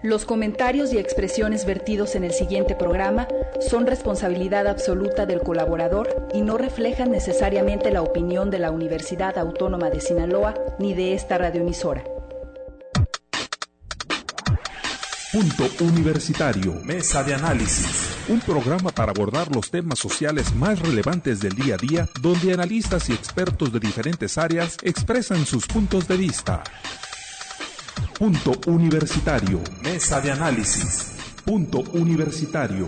Los comentarios y expresiones vertidos en el siguiente programa son responsabilidad absoluta del colaborador y no reflejan necesariamente la opinión de la Universidad Autónoma de Sinaloa ni de esta radioemisora. Punto Universitario. Mesa de análisis. Un programa para abordar los temas sociales más relevantes del día a día, donde analistas y expertos de diferentes áreas expresan sus puntos de vista. Punto Universitario. Mesa de análisis. Punto Universitario.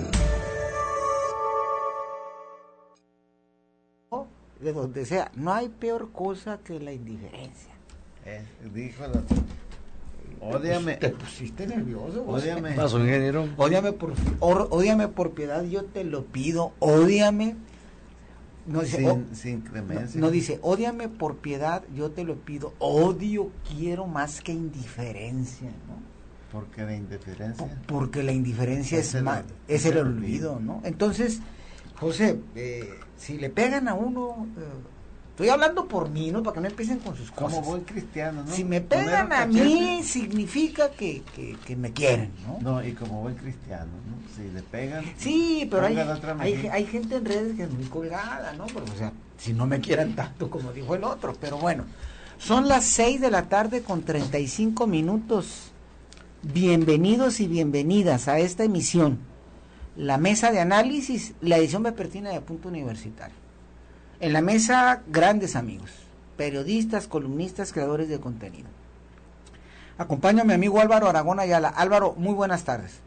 De donde sea, no hay peor cosa que la indiferencia. Dijo la... Ódiame. Te pusiste nervioso. Ódiame. ¿Qué pasó, ingeniero? Ódiame por piedad, yo te lo pido. Ódiame. No dice, sin clemencia. No dice, ódiame por piedad, yo te lo pido. Odio quiero más que indiferencia, ¿no? Porque la indiferencia. Porque la indiferencia es el olvido, ¿no? Entonces, José, si le pegan a uno, estoy hablando por mí, ¿no? Para que no empiecen con sus cosas. Como buen cristiano, ¿no? Si me pegan a mí, significa que me quieren, ¿no? No, y como buen cristiano, ¿no? Si le pegan... Sí, pero hay gente en redes que es muy colgada, ¿no? Pero, o sea, si no me quieren tanto como dijo el otro, pero bueno. Son las 6 de la tarde con 35 minutos. Bienvenidos y bienvenidas a esta emisión. La mesa de análisis, la edición vespertina de Punto Universitario. En la mesa, grandes amigos, periodistas, columnistas, creadores de contenido. Acompaño a mi amigo Álvaro Aragón Ayala. Álvaro, muy buenas tardes.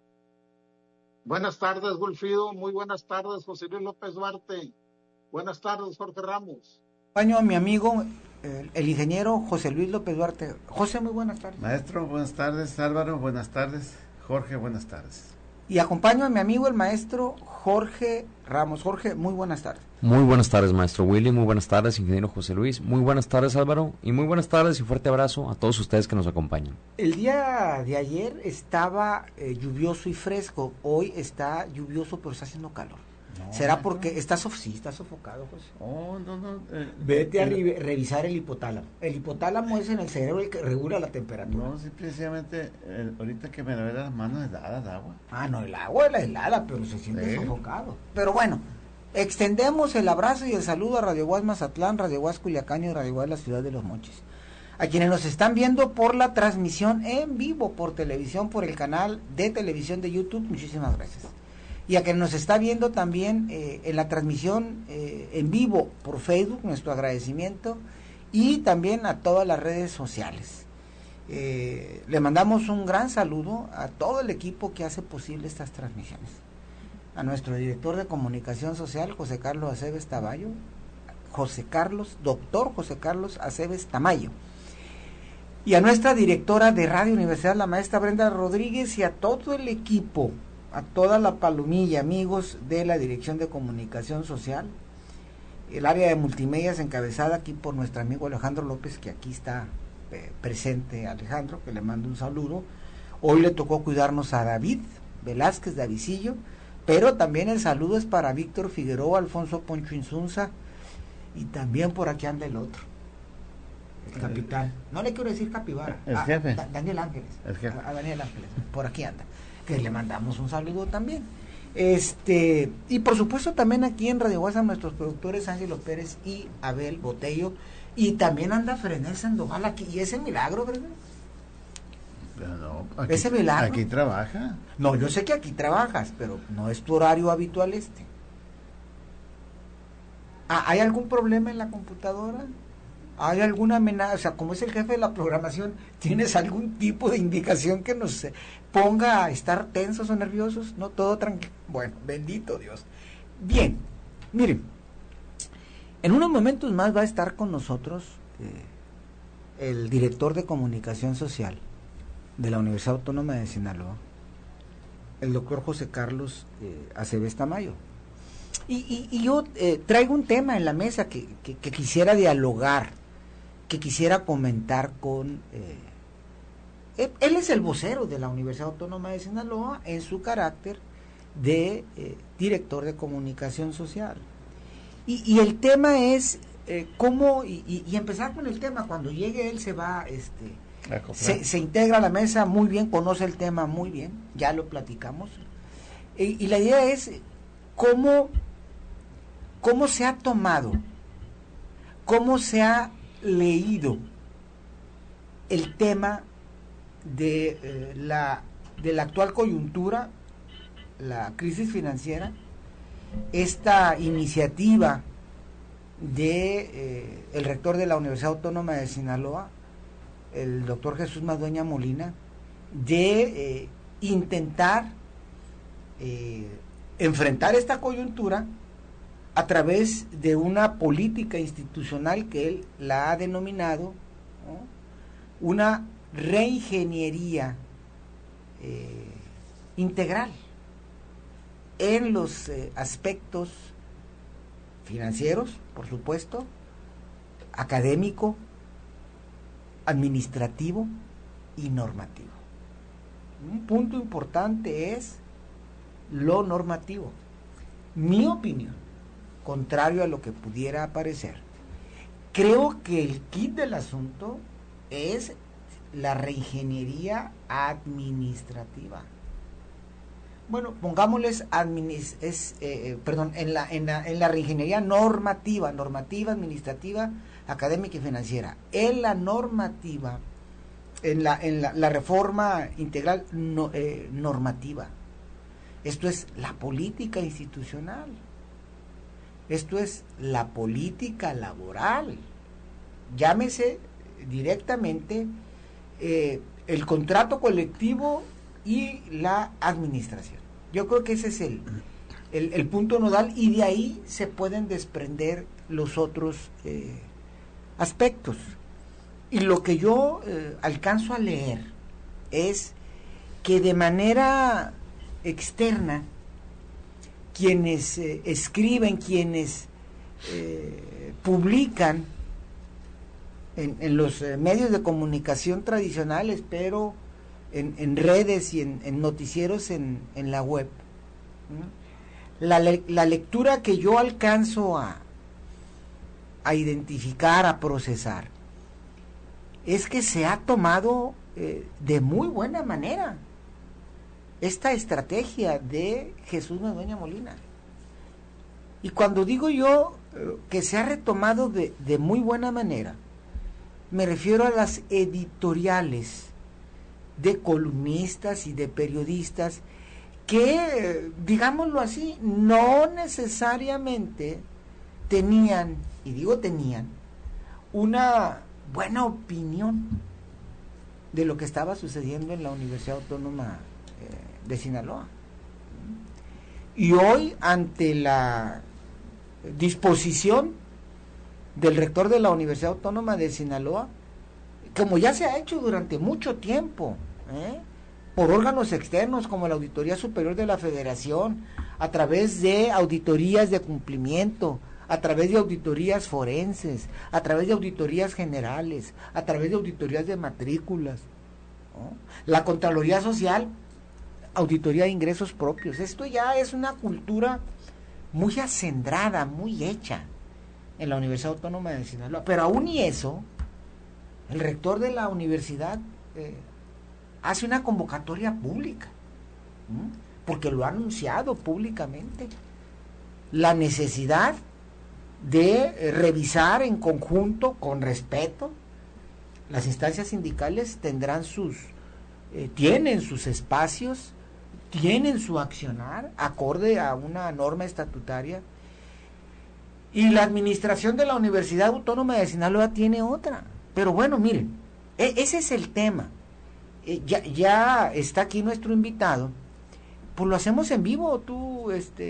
Buenas tardes, Golfido. Muy buenas tardes, José Luis López Duarte. Buenas tardes, Jorge Ramos. Acompaño a mi amigo, el ingeniero José Luis López Duarte. José, muy buenas tardes. Maestro, buenas tardes. Álvaro, buenas tardes. Jorge, buenas tardes. Y acompaño a mi amigo el maestro Jorge Ramos. Jorge, muy buenas tardes. Muy buenas tardes, maestro Willy, muy buenas tardes, ingeniero José Luis, muy buenas tardes, Álvaro, y muy buenas tardes y fuerte abrazo a todos ustedes que nos acompañan. El día de ayer estaba lluvioso y fresco, hoy está lluvioso pero está haciendo calor. No, ¿será porque estás sofocado, José? Oh, no. Vete a revisar el hipotálamo. El hipotálamo es en el cerebro el que regula la temperatura. No, simplemente ahorita que me lavé las manos heladas de agua. Ah, no, el agua es la helada, pero se siente sofocado. Pero bueno, extendemos el abrazo y el saludo a Radio Guas Mazatlán, Radio Guas Culiacán y Radio Guas la Ciudad de los Mochis. A quienes nos están viendo por la transmisión en vivo por televisión, por el canal de televisión de YouTube, muchísimas gracias. Y a quien nos está viendo también en la transmisión en vivo por Facebook, nuestro agradecimiento, y también a todas las redes sociales. Le mandamos un gran saludo a todo el equipo que hace posible estas transmisiones. A nuestro director de comunicación social, José Carlos Aceves Tamayo, doctor José Carlos Aceves Tamayo. Y a nuestra directora de Radio Universidad, la maestra Brenda Rodríguez, y a todo el equipo, a toda la palomilla, amigos de la Dirección de Comunicación Social, el área de multimedias encabezada aquí por nuestro amigo Alejandro López, que aquí está presente, Alejandro, que le mando un saludo. Hoy le tocó cuidarnos a David Velázquez de Avicillo, pero también el saludo es para Víctor Figueroa, Alfonso Poncho Insunza, y también por aquí anda el otro, el capitán, no le quiero decir capibara, el jefe. Daniel Ángeles, el jefe. A Daniel Ángeles, por aquí anda, que le mandamos un saludo también. Y por supuesto también aquí en Radio WhatsApp nuestros productores Ángelo Pérez y Abel Botello, y también anda Frené Sandoval aquí, y ese milagro, ¿verdad? Pero no, aquí, ese milagro. Aquí trabaja. No, yo sé que aquí trabajas, pero no es tu horario habitual este. ¿Hay algún problema en la computadora? ¿Hay alguna amenaza? O sea, como es el jefe de la programación, ¿tienes algún tipo de indicación que nos ponga a estar tensos o nerviosos? No, todo tranquilo. Bueno, bendito Dios. Bien, miren, en unos momentos más va a estar con nosotros el director de comunicación social de la Universidad Autónoma de Sinaloa, el doctor José Carlos Aceves Tamayo. Y yo traigo un tema en la mesa que quisiera dialogar, que quisiera comentar con... él es el vocero de la Universidad Autónoma de Sinaloa en su carácter de director de comunicación social. Y el tema es cómo, y empezar con el tema, cuando llegue él se va se integra a la mesa muy bien, conoce el tema muy bien, ya lo platicamos. Y la idea es cómo se ha tomado, cómo se ha leído el tema de la actual coyuntura, la crisis financiera, esta iniciativa de el rector de la Universidad Autónoma de Sinaloa, el doctor Jesús Madueña Molina, de intentar enfrentar esta coyuntura a través de una política institucional que él la ha denominado, ¿no?, una reingeniería integral en los aspectos financieros, por supuesto, académico, administrativo y normativo. Un punto importante es lo normativo. Mi opinión, contrario a lo que pudiera parecer, creo que el kit del asunto es la reingeniería administrativa. Bueno, pongámosles en la reingeniería normativa, administrativa, académica y financiera. En la normativa, en la reforma integral normativa. Esto es la política institucional. Esto es la política laboral. Llámese directamente el contrato colectivo y la administración. Yo creo que ese es el punto nodal, y de ahí se pueden desprender los otros aspectos. Y lo que yo alcanzo a leer es que de manera externa, quienes escriben, quienes publican en los medios de comunicación tradicionales, pero en redes y en noticieros en la web, ¿no?, la lectura que yo alcanzo a identificar, a procesar, es que se ha tomado de muy buena manera esta estrategia de Jesús Madueña Molina. Y cuando digo yo que se ha retomado de muy buena manera, me refiero a las editoriales de columnistas y de periodistas que, digámoslo así, no necesariamente tenían, y digo tenían, una buena opinión de lo que estaba sucediendo en la Universidad Autónoma de Sinaloa. Y hoy, ante la disposición del rector de la Universidad Autónoma de Sinaloa, como ya se ha hecho durante mucho tiempo, por órganos externos como la Auditoría Superior de la Federación, a través de auditorías de cumplimiento, a través de auditorías forenses, a través de auditorías generales, a través de auditorías de matrículas, ¿no?, la Contraloría Social, auditoría de ingresos propios. Esto ya es una cultura muy acendrada, muy hecha en la Universidad Autónoma de Sinaloa. Pero aún y eso, el rector de la universidad hace una convocatoria pública, porque lo ha anunciado públicamente, la necesidad de revisar en conjunto, con respeto. Las instancias sindicales tienen sus espacios, tienen su accionar acorde a una norma estatutaria, y la administración de la Universidad Autónoma de Sinaloa tiene otra. Pero bueno, miren, ese es el tema. Ya está aquí nuestro invitado, pues lo hacemos en vivo. Tú,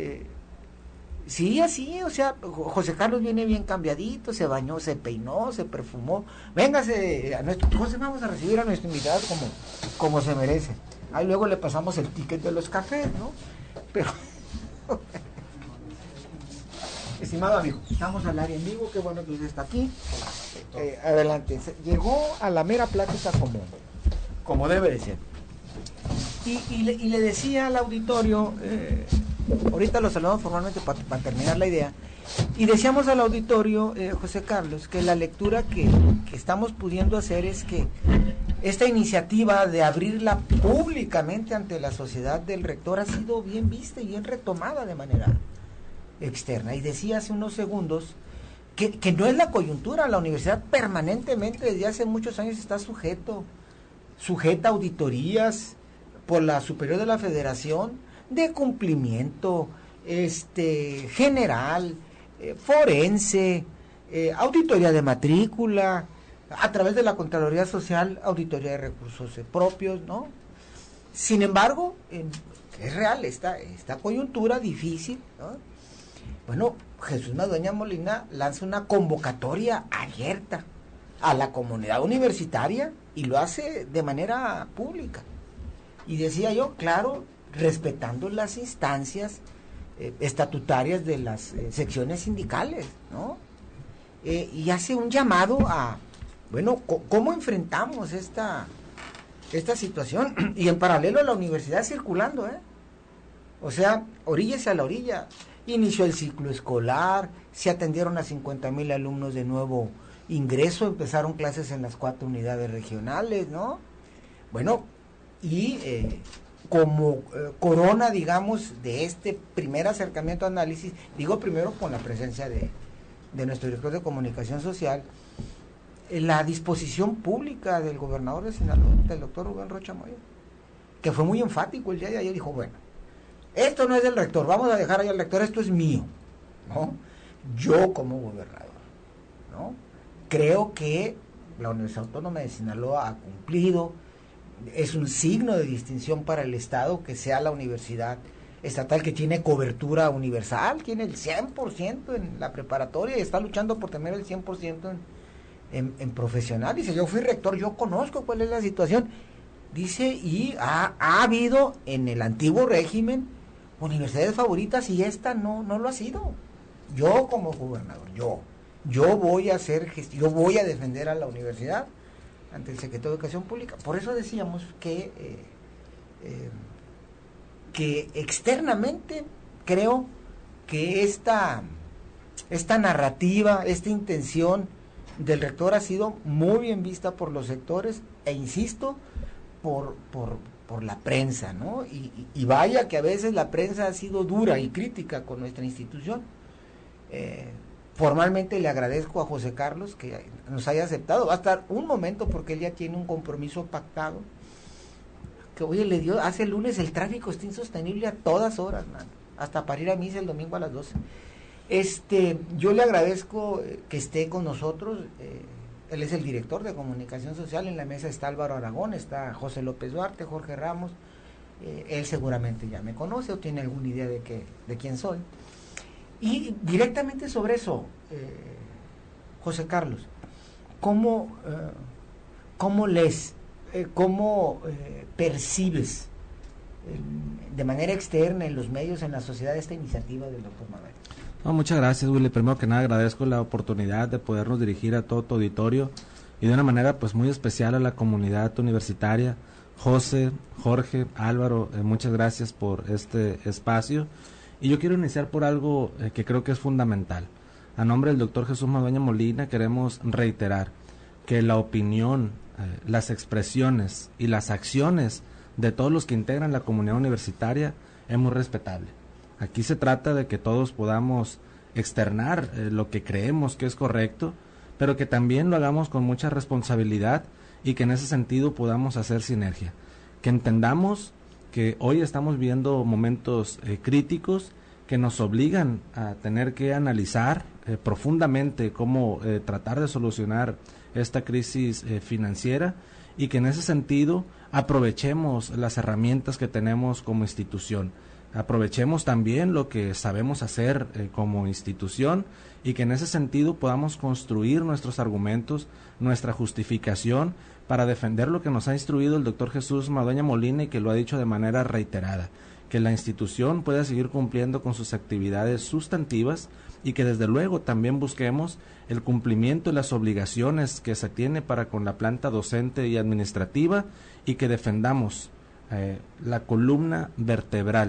sí, así, o sea, José Carlos viene bien cambiadito, se bañó, se peinó, se perfumó. Véngase, José, vamos a recibir a nuestro invitado como se merece. Ahí luego le pasamos el ticket de los cafés, ¿no? Pero, estimado amigo, estamos al área en vivo, qué bueno que usted está aquí. Adelante, llegó a la mera plática como debe de ser. Y le decía al auditorio, ahorita lo saludamos formalmente para terminar la idea, y decíamos al auditorio, José Carlos, que la lectura que estamos pudiendo hacer es que esta iniciativa de abrirla públicamente ante la sociedad del rector ha sido bien vista y bien retomada de manera externa. Y decía hace unos segundos que no es la coyuntura, la universidad permanentemente desde hace muchos años está sujeta a auditorías por la Superior de la Federación de cumplimiento general, forense, auditoría de matrícula, a través de la Contraloría Social, auditoría de recursos propios, ¿no? Sin embargo, es real esta coyuntura difícil, ¿no? Bueno, Jesús Madueña Molina lanza una convocatoria abierta a la comunidad universitaria y lo hace de manera pública. Y decía yo, claro, respetando las instancias estatutarias de las secciones sindicales, ¿no? Y hace un llamado a, bueno, ¿cómo enfrentamos esta situación? Y en paralelo a la universidad circulando, o sea, oríllese a la orilla. Inició el ciclo escolar, se atendieron a 50,000 alumnos de nuevo ingreso, empezaron clases en las 4 unidades regionales, ¿no? Bueno, y como corona, digamos, de este primer acercamiento a análisis, digo primero con la presencia de nuestro director de comunicación social, la disposición pública del gobernador de Sinaloa, del doctor Rubén Rocha Moya, que fue muy enfático el día de ayer, dijo, bueno, esto no es del rector, vamos a dejar ahí al rector, esto es mío, ¿no? Yo como gobernador, ¿no? Creo que la Universidad Autónoma de Sinaloa ha cumplido, es un signo de distinción para el Estado que sea la universidad estatal que tiene cobertura universal, tiene el 100% en la preparatoria y está luchando por tener el 100% en profesional. Dice, yo fui rector, yo conozco cuál es la situación. Dice, y ha habido en el antiguo régimen universidades favoritas y esta no lo ha sido. Yo como gobernador, yo voy a hacer gestión, yo voy a defender a la universidad ante el secretario de Educación Pública. Por eso decíamos que externamente creo que esta narrativa, esta intención del rector ha sido muy bien vista por los sectores e insisto, por la prensa, ¿no? Y vaya que a veces la prensa ha sido dura y crítica con nuestra institución. Formalmente le agradezco a José Carlos que nos haya aceptado. Va a estar un momento porque él ya tiene un compromiso pactado. Que oye, le dio, hace el lunes el tráfico está insostenible a todas horas, man, hasta para ir a misa el domingo a las 12. Yo le agradezco que esté con nosotros. Él es el director de comunicación social. En la mesa está Álvaro Aragón, está José López Duarte, Jorge Ramos. Él seguramente ya me conoce o tiene alguna idea de quién soy. Y directamente sobre eso, José Carlos, ¿cómo lees, cómo percibes de manera externa en los medios, en la sociedad, esta iniciativa del doctor Manuel? No, muchas gracias, Willy. Primero que nada agradezco la oportunidad de podernos dirigir a todo tu auditorio y de una manera pues muy especial a la comunidad universitaria. José, Jorge, Álvaro, muchas gracias por este espacio. Y yo quiero iniciar por algo que creo que es fundamental. A nombre del doctor Jesús Madueña Molina queremos reiterar que la opinión, las expresiones y las acciones de todos los que integran la comunidad universitaria es muy respetable. Aquí se trata de que todos podamos externar lo que creemos que es correcto, pero que también lo hagamos con mucha responsabilidad y que en ese sentido podamos hacer sinergia. Que entendamos que hoy estamos viendo momentos críticos que nos obligan a tener que analizar profundamente cómo tratar de solucionar esta crisis financiera y que en ese sentido aprovechemos las herramientas que tenemos como institución. Aprovechemos también lo que sabemos hacer como institución y que en ese sentido podamos construir nuestros argumentos, nuestra justificación para defender lo que nos ha instruido el doctor Jesús Madueña Molina y que lo ha dicho de manera reiterada, que la institución pueda seguir cumpliendo con sus actividades sustantivas y que desde luego también busquemos el cumplimiento de las obligaciones que se tiene para con la planta docente y administrativa y que defendamos la columna vertebral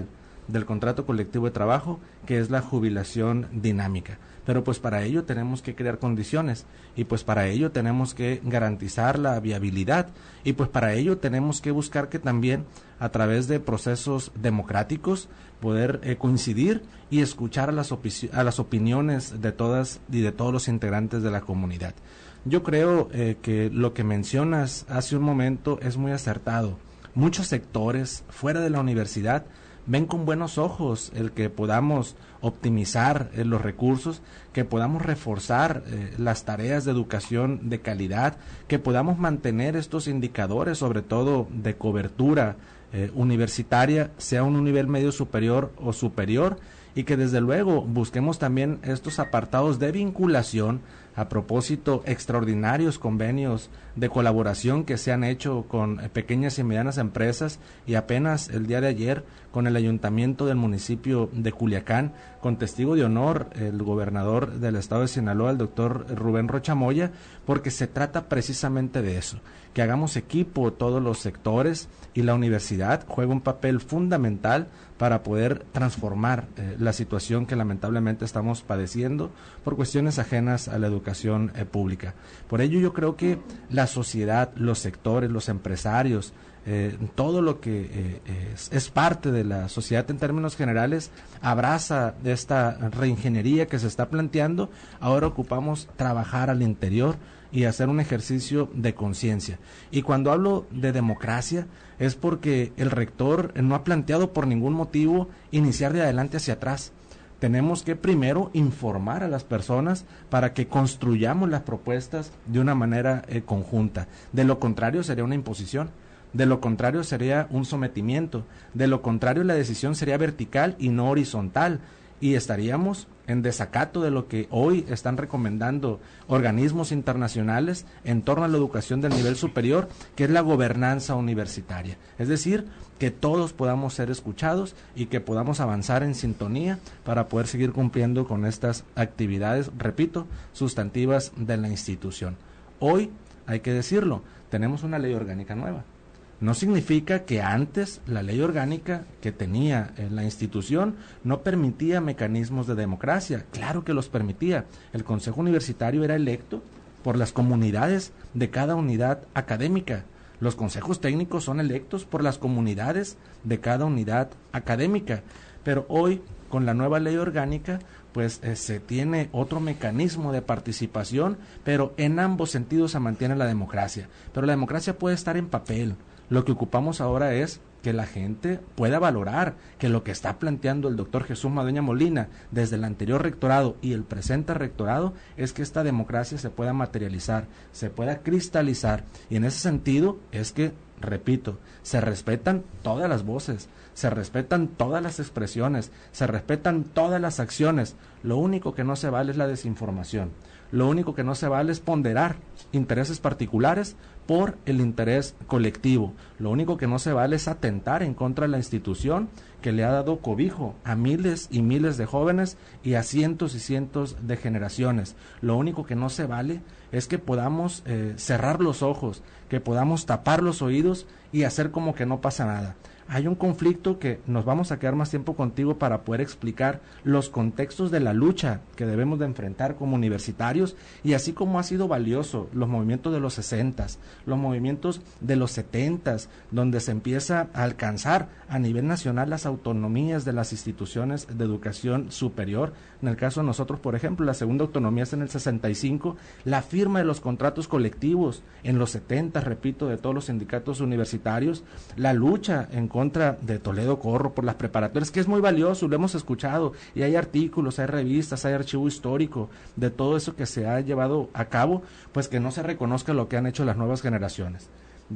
del contrato colectivo de trabajo, que es la jubilación dinámica. Pero pues para ello tenemos que crear condiciones, y pues para ello tenemos que garantizar la viabilidad, y pues para ello tenemos que buscar que también a través de procesos democráticos poder coincidir y escuchar a las opiniones de todas y de todos los integrantes de la comunidad. Yo creo que lo que mencionas hace un momento es muy acertado. Muchos sectores fuera de la universidad ven con buenos ojos el que podamos optimizar los recursos, que podamos reforzar las tareas de educación de calidad, que podamos mantener estos indicadores, sobre todo de cobertura universitaria, sea un nivel medio superior o superior, y que desde luego busquemos también estos apartados de vinculación. A propósito, extraordinarios convenios de colaboración que se han hecho con pequeñas y medianas empresas, y apenas el día de ayer con el ayuntamiento del municipio de Culiacán, con testigo de honor el gobernador del estado de Sinaloa, el doctor Rubén Rocha Moya, porque se trata precisamente de eso, que hagamos equipo todos los sectores, y la universidad juega un papel fundamental para poder transformar la situación que lamentablemente estamos padeciendo por cuestiones ajenas a la educación pública. Por ello yo creo que la sociedad, los sectores, los empresarios, todo lo que es parte de la sociedad en términos generales, abraza esta reingeniería que se está planteando. Ahora ocupamos trabajar al interior y hacer un ejercicio de conciencia. Y cuando hablo de democracia es porque el rector no ha planteado por ningún motivo iniciar de adelante hacia atrás. Tenemos que primero informar a las personas para que construyamos las propuestas de una manera conjunta. De lo contrario sería una imposición. De lo contrario sería un sometimiento. De lo contrario la decisión sería vertical y no horizontal. Y estaríamos en desacato de lo que hoy están recomendando organismos internacionales en torno a la educación del nivel superior, que es la gobernanza universitaria. Es decir, que todos podamos ser escuchados y que podamos avanzar en sintonía para poder seguir cumpliendo con estas actividades, repito, sustantivas de la institución. Hoy, hay que decirlo, tenemos una ley orgánica nueva. No significa que antes la ley orgánica que tenía la institución no permitía mecanismos de democracia. Claro que los permitía. El Consejo Universitario era electo por las comunidades de cada unidad académica. Los consejos técnicos son electos por las comunidades de cada unidad académica. Pero hoy, con la nueva ley orgánica, pues se tiene otro mecanismo de participación, pero en ambos sentidos se mantiene la democracia. Pero la democracia puede estar en papel. Lo que ocupamos ahora es que la gente pueda valorar que lo que está planteando el doctor Jesús Madueña Molina desde el anterior rectorado y el presente rectorado es que esta democracia se pueda materializar, se pueda cristalizar, y en ese sentido es que, repito, se respetan todas las voces, se respetan todas las expresiones, se respetan todas las acciones. Lo único que no se vale es la desinformación. Lo único que no se vale es ponderar intereses particulares por el interés colectivo. Lo único que no se vale es atentar en contra de la institución que le ha dado cobijo a miles y miles de jóvenes y a cientos y cientos de generaciones. Lo único que no se vale es que podamos cerrar los ojos, que podamos tapar los oídos y hacer como que no pasa nada. Hay un conflicto que nos vamos a quedar más tiempo contigo para poder explicar los contextos de la lucha que debemos de enfrentar como universitarios, y así como ha sido valioso los movimientos de los 60s, los movimientos de los 70s, donde se empieza a alcanzar a nivel nacional las autonomías de las instituciones de educación superior. En el caso de nosotros, por ejemplo, la segunda autonomía es en el 65, la firma de los contratos colectivos en los 70, repito, de todos los sindicatos universitarios, la lucha en contra de Toledo Corro por las preparatorias, que es muy valioso, lo hemos escuchado, y hay artículos, hay revistas, hay archivo histórico de todo eso que se ha llevado a cabo, pues que no se reconozca lo que han hecho las nuevas generaciones.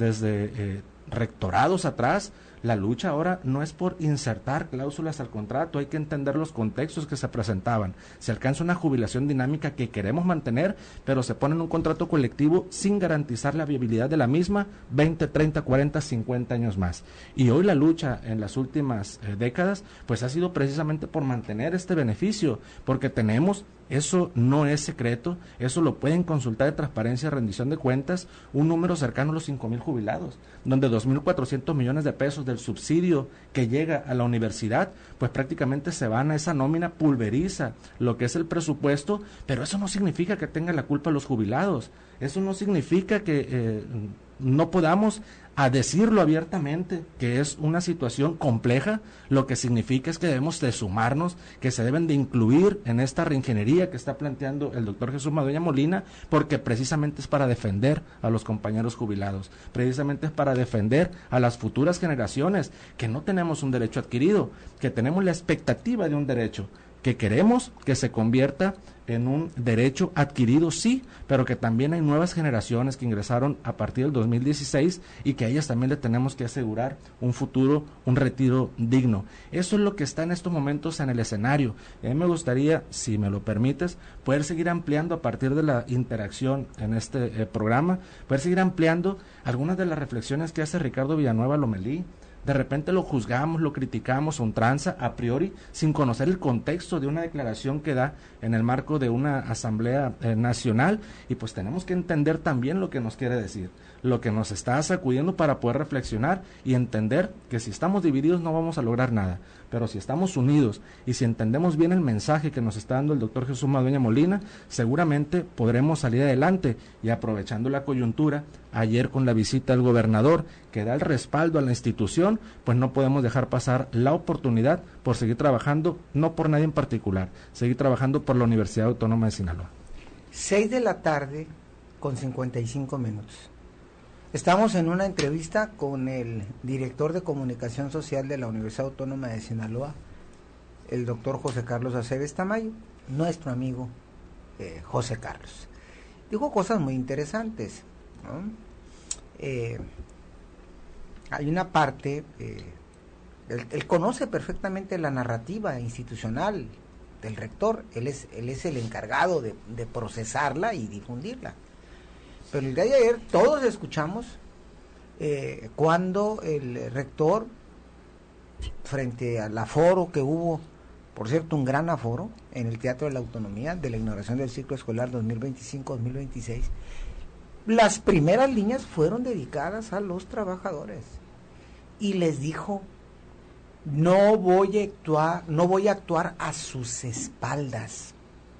Desde rectorados atrás, la lucha ahora no es por insertar cláusulas al contrato, hay que entender los contextos que se presentaban. Se alcanza una jubilación dinámica que queremos mantener, pero se pone en un contrato colectivo sin garantizar la viabilidad de la misma 20, 30, 40, 50 años más. Y hoy la lucha en las últimas décadas pues ha sido precisamente por mantener este beneficio, porque tenemos Eso no es secreto, eso lo pueden consultar de Transparencia y Rendición de Cuentas, un número cercano a los 5,000 jubilados, donde 2.400 millones de pesos del subsidio que llega a la universidad, pues prácticamente se van a esa nómina, pulveriza lo que es el presupuesto, pero eso no significa que tengan la culpa los jubilados, eso no significa que no podamos a decirlo abiertamente, que es una situación compleja. Lo que significa es que debemos de sumarnos, que se deben de incluir en esta reingeniería que está planteando el doctor Jesús Madueña Molina, porque precisamente es para defender a los compañeros jubilados, precisamente es para defender a las futuras generaciones, que no tenemos un derecho adquirido, que tenemos la expectativa de un derecho, que queremos que se convierta en un derecho adquirido, sí, pero que también hay nuevas generaciones que ingresaron a partir del 2016 y que a ellas también le tenemos que asegurar un futuro, un retiro digno. Eso es lo que está en estos momentos en el escenario. A mí me gustaría, si me lo permites, poder seguir ampliando a partir de la interacción en este programa, poder seguir ampliando algunas de las reflexiones que hace Ricardo Villanueva Lomelí. De repente lo juzgamos, lo criticamos a ultranza, a priori, sin conocer el contexto de una declaración que da en el marco de una asamblea nacional, y pues tenemos que entender también lo que nos quiere decir, lo que nos está sacudiendo para poder reflexionar y entender que si estamos divididos no vamos a lograr nada, pero si estamos unidos y si entendemos bien el mensaje que nos está dando el doctor Jesús Madueña Molina, seguramente podremos salir adelante. Y aprovechando la coyuntura, ayer con la visita del gobernador que da el respaldo a la institución, pues no podemos dejar pasar la oportunidad por seguir trabajando, no por nadie en particular, seguir trabajando por la Universidad Autónoma de Sinaloa. 6:55 p.m. Estamos en una entrevista con el director de Comunicación Social de la Universidad Autónoma de Sinaloa, el doctor José Carlos Aceves Tamayo, nuestro amigo José Carlos. Dijo cosas muy interesantes, ¿no? Hay una parte, él conoce perfectamente la narrativa institucional del rector, él es el encargado de procesarla y difundirla. Pero el día de ayer todos escuchamos cuando el rector, frente al aforo que hubo, por cierto, un gran aforo en el Teatro de la Autonomía de la inauguración del ciclo escolar 2025-2026, las primeras líneas fueron dedicadas a los trabajadores y les dijo: no voy a actuar a sus espaldas,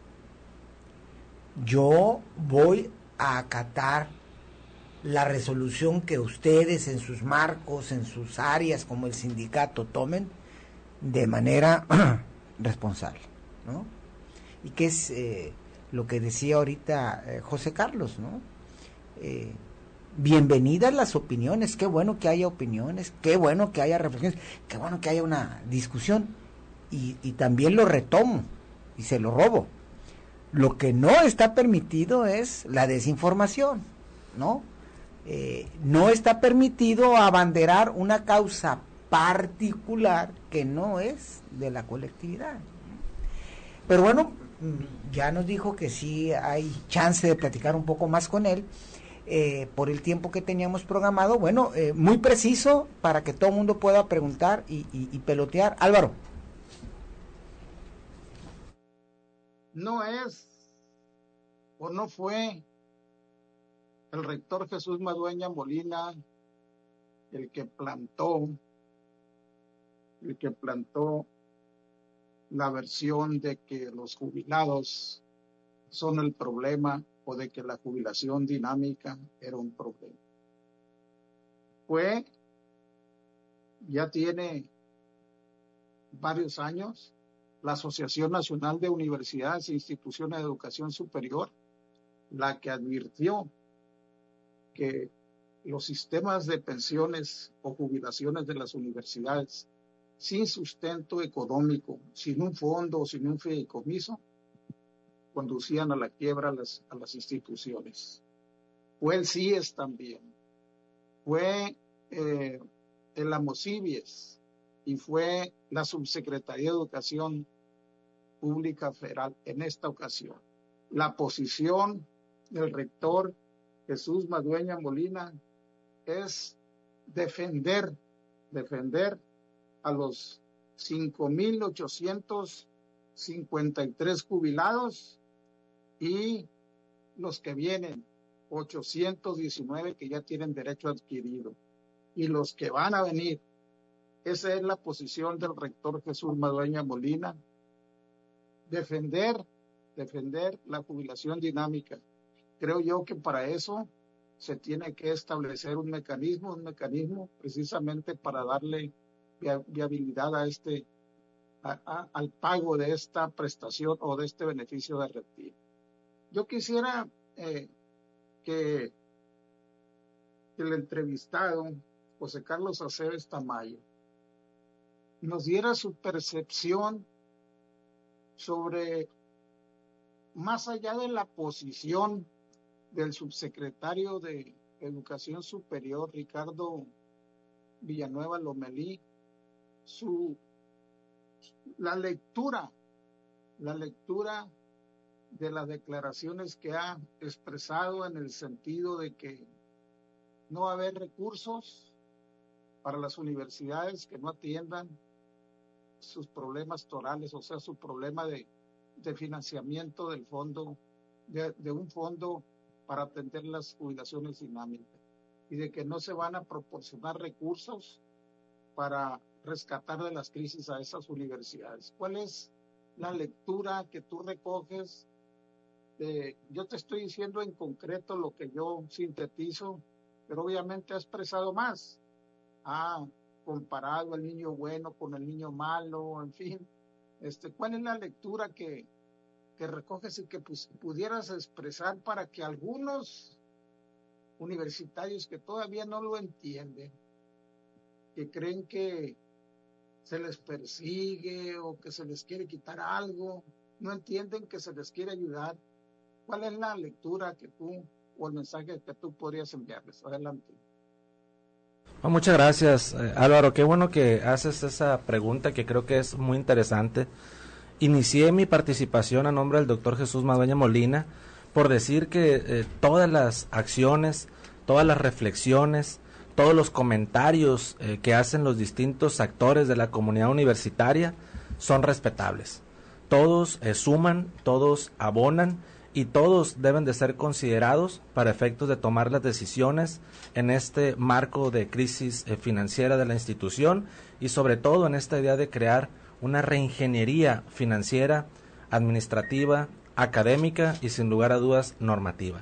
yo voy a acatar la resolución que ustedes en sus marcos, en sus áreas como el sindicato tomen de manera responsable, ¿no? Y que es lo que decía ahorita José Carlos, ¿no? Bienvenidas las opiniones, qué bueno que haya opiniones, qué bueno que haya reflexiones, qué bueno que haya una discusión, y también lo retomo y se lo robo. Lo que no está permitido es la desinformación, ¿no? No está permitido abanderar una causa particular que no es de la colectividad. Pero bueno, ya nos dijo que sí hay chance de platicar un poco más con él por el tiempo que teníamos programado. Bueno, muy preciso para que todo el mundo pueda preguntar y pelotear. Álvaro. No es o no fue el rector Jesús Madueña Molina el que plantó la versión de que los jubilados son el problema o de que la jubilación dinámica era un problema. Ya tiene varios años, la Asociación Nacional de Universidades e Instituciones de Educación Superior la que advirtió que los sistemas de pensiones o jubilaciones de las universidades sin sustento económico, sin un fondo, sin un fideicomiso, conducían a la quiebra a las instituciones. Fue el CIES también, fue el AMOCIBIES y fue la Subsecretaría de Educación Pública Federal en esta ocasión. La posición del rector Jesús Madueña Molina es defender a los 5,853 jubilados y los que vienen, 819 que ya tienen derecho adquirido, y los que van a venir. Esa es la posición del rector Jesús Madueña Molina, defender la jubilación dinámica. Creo yo que para eso se tiene que establecer un mecanismo precisamente para darle viabilidad a al pago de esta prestación o de este beneficio de retiro. Yo quisiera que el entrevistado, José Carlos Aceves Tamayo, nos diera su percepción sobre, más allá de la posición del subsecretario de Educación Superior, Ricardo Villanueva Lomelí, la lectura de las declaraciones que ha expresado en el sentido de que no va a haber recursos para las universidades que no atiendan sus problemas torales, o sea, su problema de financiamiento del fondo, de un fondo para atender las jubilaciones dinámicas, y de que no se van a proporcionar recursos para rescatar de las crisis a esas universidades. ¿Cuál es la lectura que tú recoges? Yo te estoy diciendo en concreto lo que yo sintetizo, pero obviamente ha expresado más. Ha comparado al niño bueno con el niño malo, en fin. ¿Cuál es la lectura que recoges y que pudieras expresar para que algunos universitarios que todavía no lo entienden, que creen que se les persigue o que se les quiere quitar algo, no entienden que se les quiere ayudar? ¿Cuál es la lectura que tú o el mensaje que tú podrías enviarles? Adelante. Muchas gracias, Álvaro. Qué bueno que haces esa pregunta, que creo que es muy interesante. Inicié mi participación a nombre del doctor Jesús Madueña Molina por decir que todas las acciones, todas las reflexiones, todos los comentarios que hacen los distintos actores de la comunidad universitaria son respetables. Todos suman, todos abonan y todos deben de ser considerados para efectos de tomar las decisiones en este marco de crisis financiera de la institución, y sobre todo en esta idea de crear una reingeniería financiera, administrativa, académica y sin lugar a dudas normativa.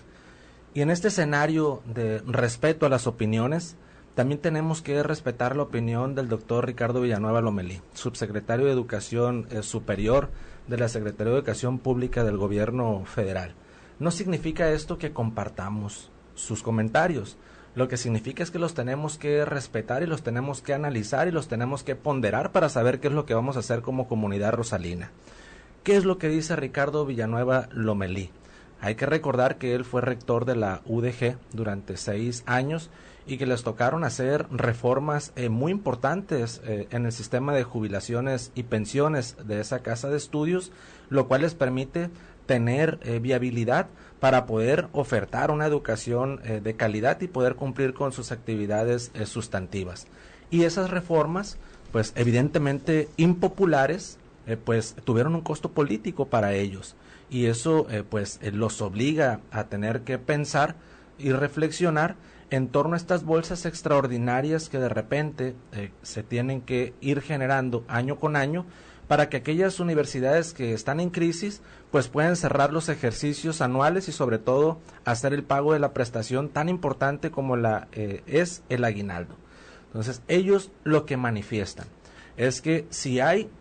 Y en este escenario de respeto a las opiniones, también tenemos que respetar la opinión del doctor Ricardo Villanueva Lomelí, subsecretario de Educación Superior de la Secretaría de Educación Pública del Gobierno Federal. No significa esto que compartamos sus comentarios. Lo que significa es que los tenemos que respetar y los tenemos que analizar y los tenemos que ponderar para saber qué es lo que vamos a hacer como comunidad rosalina. ¿Qué es lo que dice Ricardo Villanueva Lomelí? Hay que recordar que él fue rector de la UDG durante 6 años y que les tocaron hacer reformas muy importantes en el sistema de jubilaciones y pensiones de esa casa de estudios, lo cual les permite tener viabilidad para poder ofertar una educación de calidad y poder cumplir con sus actividades sustantivas. Y esas reformas, pues evidentemente impopulares, pues tuvieron un costo político para ellos, y eso los obliga a tener que pensar y reflexionar en torno a estas bolsas extraordinarias que de repente se tienen que ir generando año con año para que aquellas universidades que están en crisis pues puedan cerrar los ejercicios anuales y sobre todo hacer el pago de la prestación tan importante como es el aguinaldo. Entonces ellos lo que manifiestan es que si hay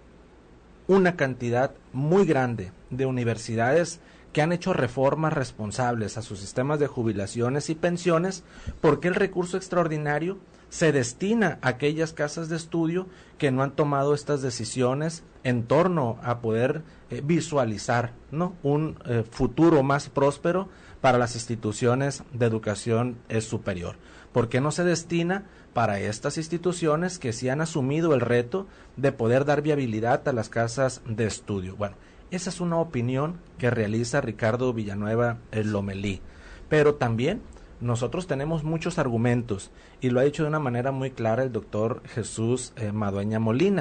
una cantidad muy grande de universidades que han hecho reformas responsables a sus sistemas de jubilaciones y pensiones, ¿por qué el recurso extraordinario se destina a aquellas casas de estudio que no han tomado estas decisiones en torno a poder visualizar, ¿no?, un futuro más próspero para las instituciones de educación superior? ¿Por qué no se destina para estas instituciones que sí han asumido el reto de poder dar viabilidad a las casas de estudio? Bueno, esa es una opinión que realiza Ricardo Villanueva Lomelí, pero también nosotros tenemos muchos argumentos, y lo ha dicho de una manera muy clara el doctor Jesús Madueña Molina.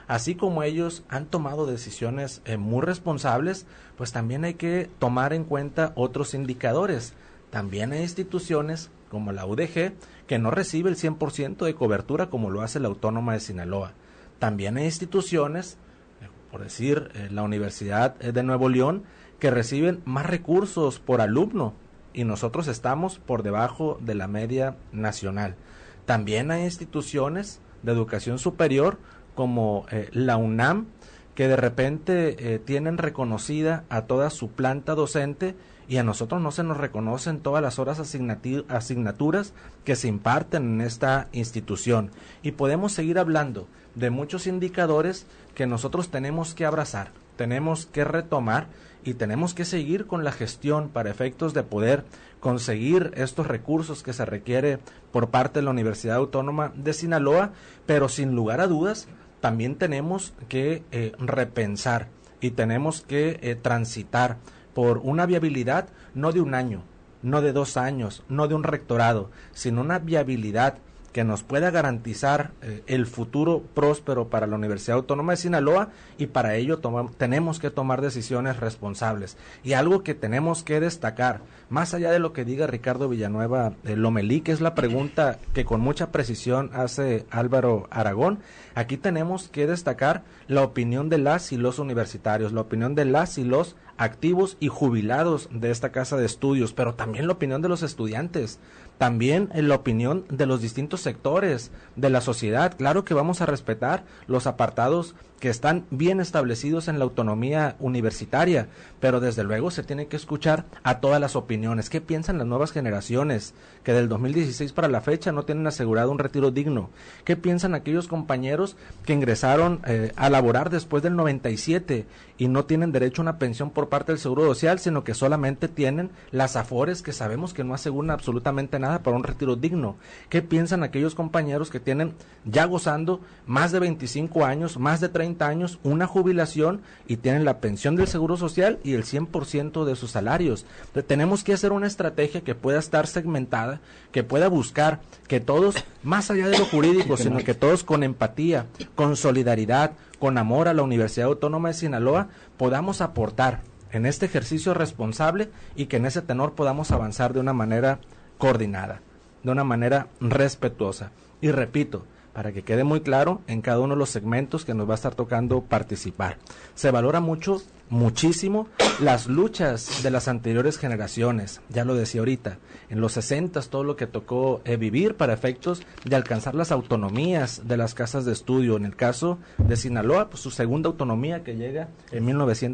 así como ellos han tomado decisiones muy responsables, pues también hay que tomar en cuenta otros indicadores. También hay instituciones como la UDG que no recibe el 100% de cobertura como lo hace la Autónoma de Sinaloa. También hay instituciones, por decir, la Universidad de Nuevo León, que reciben más recursos por alumno y nosotros estamos por debajo de la media nacional. También hay instituciones de educación superior como la UNAM, que de repente tienen reconocida a toda su planta docente y a nosotros no se nos reconocen todas las horas asignaturas que se imparten en esta institución. Y podemos seguir hablando de muchos indicadores que nosotros tenemos que abrazar, tenemos que retomar y tenemos que seguir con la gestión para efectos de poder conseguir estos recursos que se requiere por parte de la Universidad Autónoma de Sinaloa, pero sin lugar a dudas también tenemos que repensar y tenemos que transitar por una viabilidad no de un año, no de 2 años, no de un rectorado, sino una viabilidad que nos pueda garantizar el futuro próspero para la Universidad Autónoma de Sinaloa, y para ello tenemos que tomar decisiones responsables. Y algo que tenemos que destacar, más allá de lo que diga Ricardo Villanueva Lomelí, que es la pregunta que con mucha precisión hace Álvaro Aragón, aquí tenemos que destacar la opinión de las y los universitarios, la opinión de las y los activos y jubilados de esta casa de estudios, pero también la opinión de los estudiantes, también la opinión de los distintos sectores de la sociedad. Claro que vamos a respetar los apartados que están bien establecidos en la autonomía universitaria, pero desde luego se tiene que escuchar a todas las opiniones. ¿Qué piensan las nuevas generaciones que del 2016 para la fecha no tienen asegurado un retiro digno? ¿Qué piensan aquellos compañeros que ingresaron a laborar después del 97 y no tienen derecho a una pensión por parte del Seguro Social, sino que solamente tienen las afores que sabemos que no aseguran absolutamente nada para un retiro digno? ¿Qué piensan aquellos compañeros que tienen ya gozando más de 25 años, más de 30 años, una jubilación y tienen la pensión del Seguro Social y el 100% de sus salarios? Tenemos que hacer una estrategia que pueda estar segmentada, que pueda buscar que todos, más allá de lo jurídico, sino que todos con empatía, con solidaridad, con amor a la Universidad Autónoma de Sinaloa, podamos aportar en este ejercicio responsable y que en ese tenor podamos avanzar de una manera coordinada, de una manera respetuosa. Y repito, para que quede muy claro en cada uno de los segmentos que nos va a estar tocando participar. Se valora muchísimo las luchas de las anteriores generaciones, ya lo decía ahorita, en los 60 todo lo que tocó vivir para efectos de alcanzar las autonomías de las casas de estudio. En el caso de Sinaloa, pues su segunda autonomía que llega en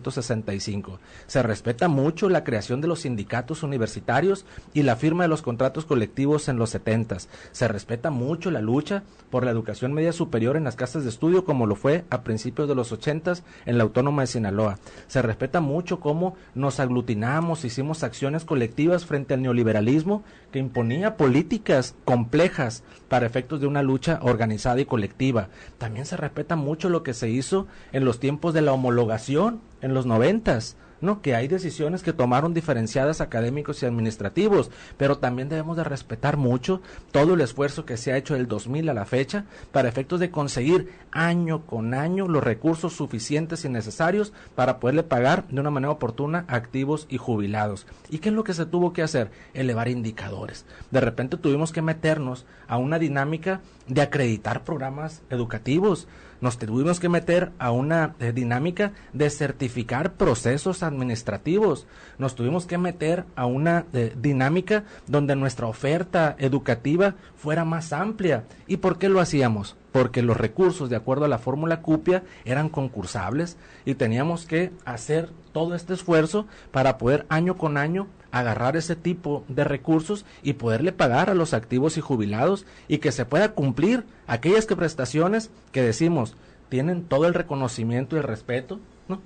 1965. Se respeta mucho la creación de los sindicatos universitarios y la firma de los contratos colectivos en los 70. Se respeta mucho la lucha por la educación media superior en las casas de estudio, como lo fue a principios de los 80 en la Autónoma de Sinaloa. Se respeta mucho cómo nos aglutinamos, hicimos acciones colectivas frente al neoliberalismo que imponía políticas complejas para efectos de una lucha organizada y colectiva. También se respeta mucho lo que se hizo en los tiempos de la homologación en los 90s, ¿no? Que hay decisiones que tomaron diferenciadas académicos y administrativos, pero también debemos de respetar mucho todo el esfuerzo que se ha hecho del 2000 a la fecha para efectos de conseguir año con año los recursos suficientes y necesarios para poderle pagar de una manera oportuna a activos y jubilados. ¿Y qué es lo que se tuvo que hacer? Elevar indicadores. De repente tuvimos que meternos a una dinámica de acreditar programas educativos. Nos tuvimos que meter a una dinámica de certificar procesos administrativos. Nos tuvimos que meter a una dinámica donde nuestra oferta educativa fuera más amplia. ¿Y por qué lo hacíamos? Porque los recursos, de acuerdo a la fórmula Cupia, eran concursables y teníamos que hacer todo este esfuerzo para poder año con año agarrar ese tipo de recursos y poderle pagar a los activos y jubilados y que se pueda cumplir aquellas prestaciones que decimos tienen todo el reconocimiento y el respeto, ¿no?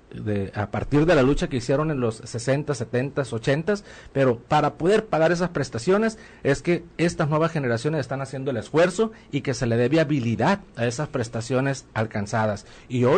A partir de la lucha que hicieron en los 60, 70, 80, pero para poder pagar esas prestaciones es que estas nuevas generaciones están haciendo el esfuerzo y que se le dé viabilidad a esas prestaciones alcanzadas. Y hoy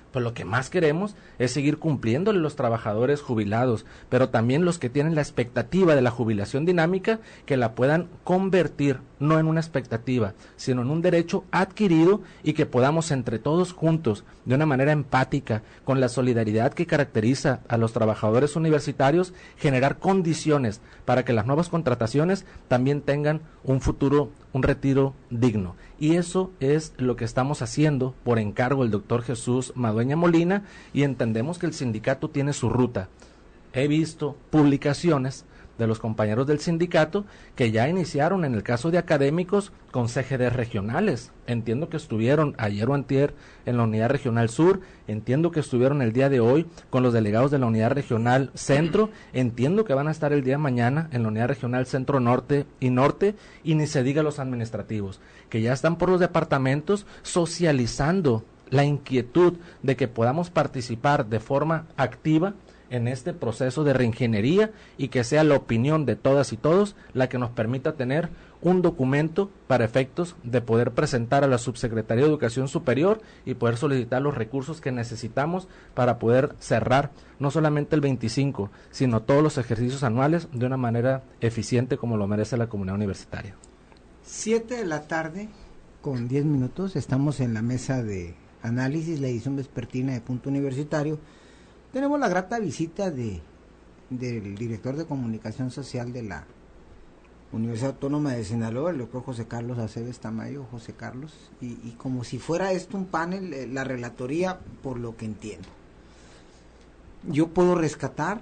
pues lo que más queremos es seguir cumpliéndole los trabajadores jubilados, pero también los que tienen la expectativa de la jubilación dinámica, que la puedan convertir no en una expectativa, sino en un derecho adquirido, y que podamos entre todos juntos, de una manera empática, con la solidaridad que caracteriza a los trabajadores universitarios, generar condiciones para que las nuevas contrataciones también tengan un futuro, un retiro digno. Y eso es lo que estamos haciendo por encargo del doctor Jesús Madueña Molina, y entendemos que el sindicato tiene su ruta. He visto publicaciones de los compañeros del sindicato que ya iniciaron, en el caso de académicos, con CGD regionales. Entiendo que estuvieron ayer o antier en la Unidad Regional Sur, entiendo que estuvieron el día de hoy con los delegados de la Unidad Regional Centro, entiendo que van a estar el día de mañana en la Unidad Regional Centro Norte, y ni se diga los administrativos, que ya están por los departamentos socializando la inquietud de que podamos participar de forma activa en este proceso de reingeniería, y que sea la opinión de todas y todos la que nos permita tener un documento para efectos de poder presentar a la Subsecretaría de Educación Superior y poder solicitar los recursos que necesitamos para poder cerrar no solamente el 25, sino todos los ejercicios anuales de una manera eficiente, como lo merece la comunidad universitaria. 7:00 con 10 minutos, estamos en la mesa de análisis, la edición vespertina de Punto Universitario. Tenemos la grata visita del director de comunicación social de la Universidad Autónoma de Sinaloa, el doctor José Carlos Aceves Tamayo. José Carlos, y como si fuera esto un panel, la relatoría, por lo que entiendo. Yo puedo rescatar,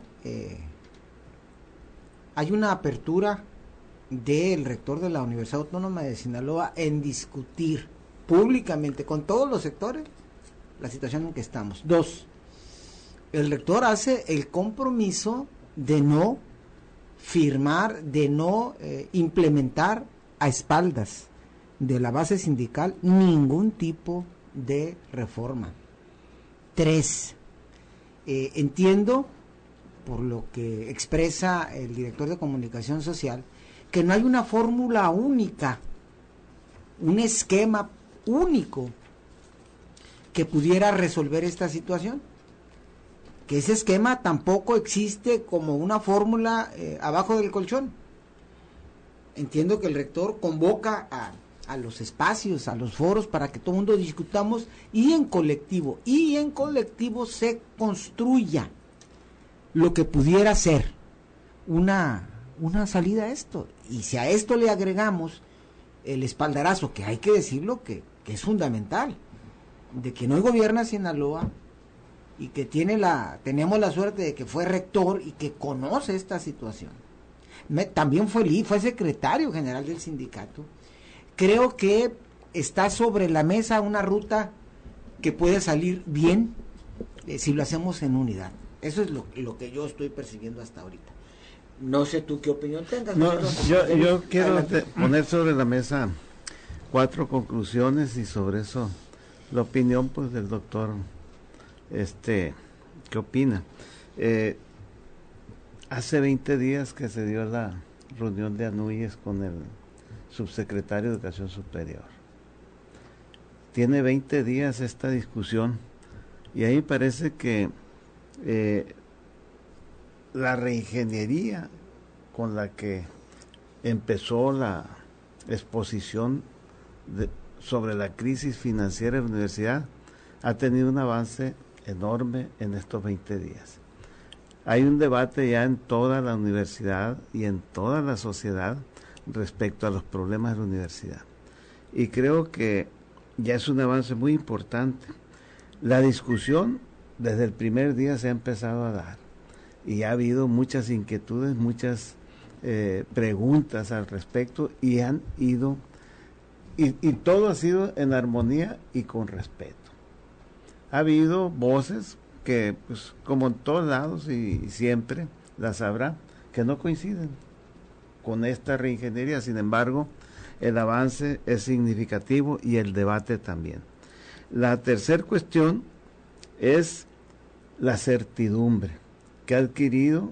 hay una apertura del rector de la Universidad Autónoma de Sinaloa en discutir públicamente con todos los sectores la situación en que estamos. 2, el rector hace el compromiso de no firmar, de no implementar a espaldas de la base sindical ningún tipo de reforma. 3, entiendo, por lo que expresa el director de comunicación social, que no hay una fórmula única, un esquema único que pudiera resolver esta situación, que ese esquema tampoco existe como una fórmula abajo del colchón. Entiendo que el rector convoca a los espacios, a los foros, para que todo el mundo discutamos y en colectivo se construya lo que pudiera ser una salida a esto. Y si a esto le agregamos el espaldarazo, que hay que decirlo que es fundamental, de que no gobierna Sinaloa, y que tenemos la suerte de que fue rector y que conoce esta situación. También fue secretario general del sindicato. Creo que está sobre la mesa una ruta que puede salir bien si lo hacemos en unidad. Eso es lo que yo estoy percibiendo hasta ahorita. No sé tú qué opinión tengas. No, yo quiero poner sobre la mesa 4 conclusiones, y sobre eso la opinión pues del doctor. ¿Qué opina? Hace 20 días que se dio la reunión de Anuyes con el subsecretario de Educación Superior. Tiene 20 días esta discusión, y ahí parece que la reingeniería con la que empezó la exposición sobre la crisis financiera de la universidad ha tenido un avance enorme en estos 20 días. Hay un debate ya en toda la universidad y en toda la sociedad respecto a los problemas de la universidad. Y creo que ya es un avance muy importante. La discusión desde el primer día se ha empezado a dar, y ha habido muchas inquietudes, muchas preguntas al respecto, y han ido, y todo ha sido en armonía y con respeto. Ha habido voces que, pues, como en todos lados y siempre las habrá, que no coinciden con esta reingeniería. Sin embargo, el avance es significativo y el debate también. La tercera cuestión es la certidumbre que ha adquirido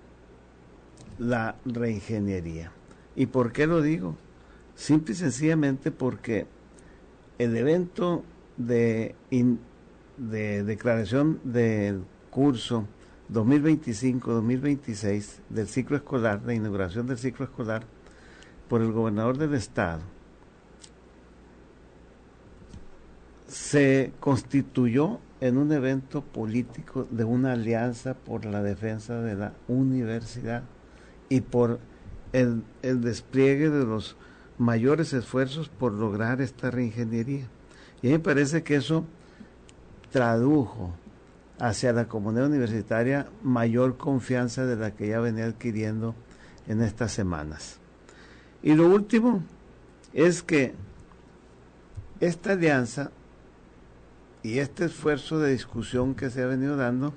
la reingeniería. ¿Y por qué lo digo? Simple y sencillamente porque el evento de de declaración del curso 2025-2026 del ciclo escolar, la inauguración del ciclo escolar, por el gobernador del estado, se constituyó en un evento político de una alianza por la defensa de la universidad y por el despliegue de los mayores esfuerzos por lograr esta reingeniería. Y a mí me parece que eso tradujo hacia la comunidad universitaria mayor confianza de la que ya venía adquiriendo en estas semanas. Y lo último es que esta alianza y este esfuerzo de discusión que se ha venido dando,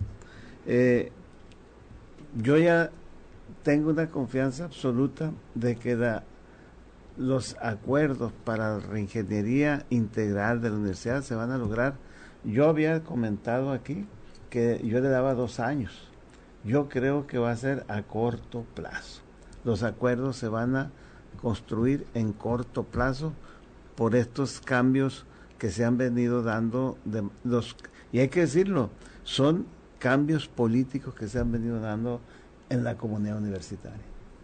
yo ya tengo una confianza absoluta de que los acuerdos para la reingeniería integral de la universidad se van a lograr. Yo había comentado aquí que yo le daba 2 años. Yo creo que va a ser a corto plazo. Los acuerdos se van a construir en corto plazo por estos cambios que se han venido dando, y hay que decirlo, son cambios políticos que se han venido dando en la comunidad universitaria.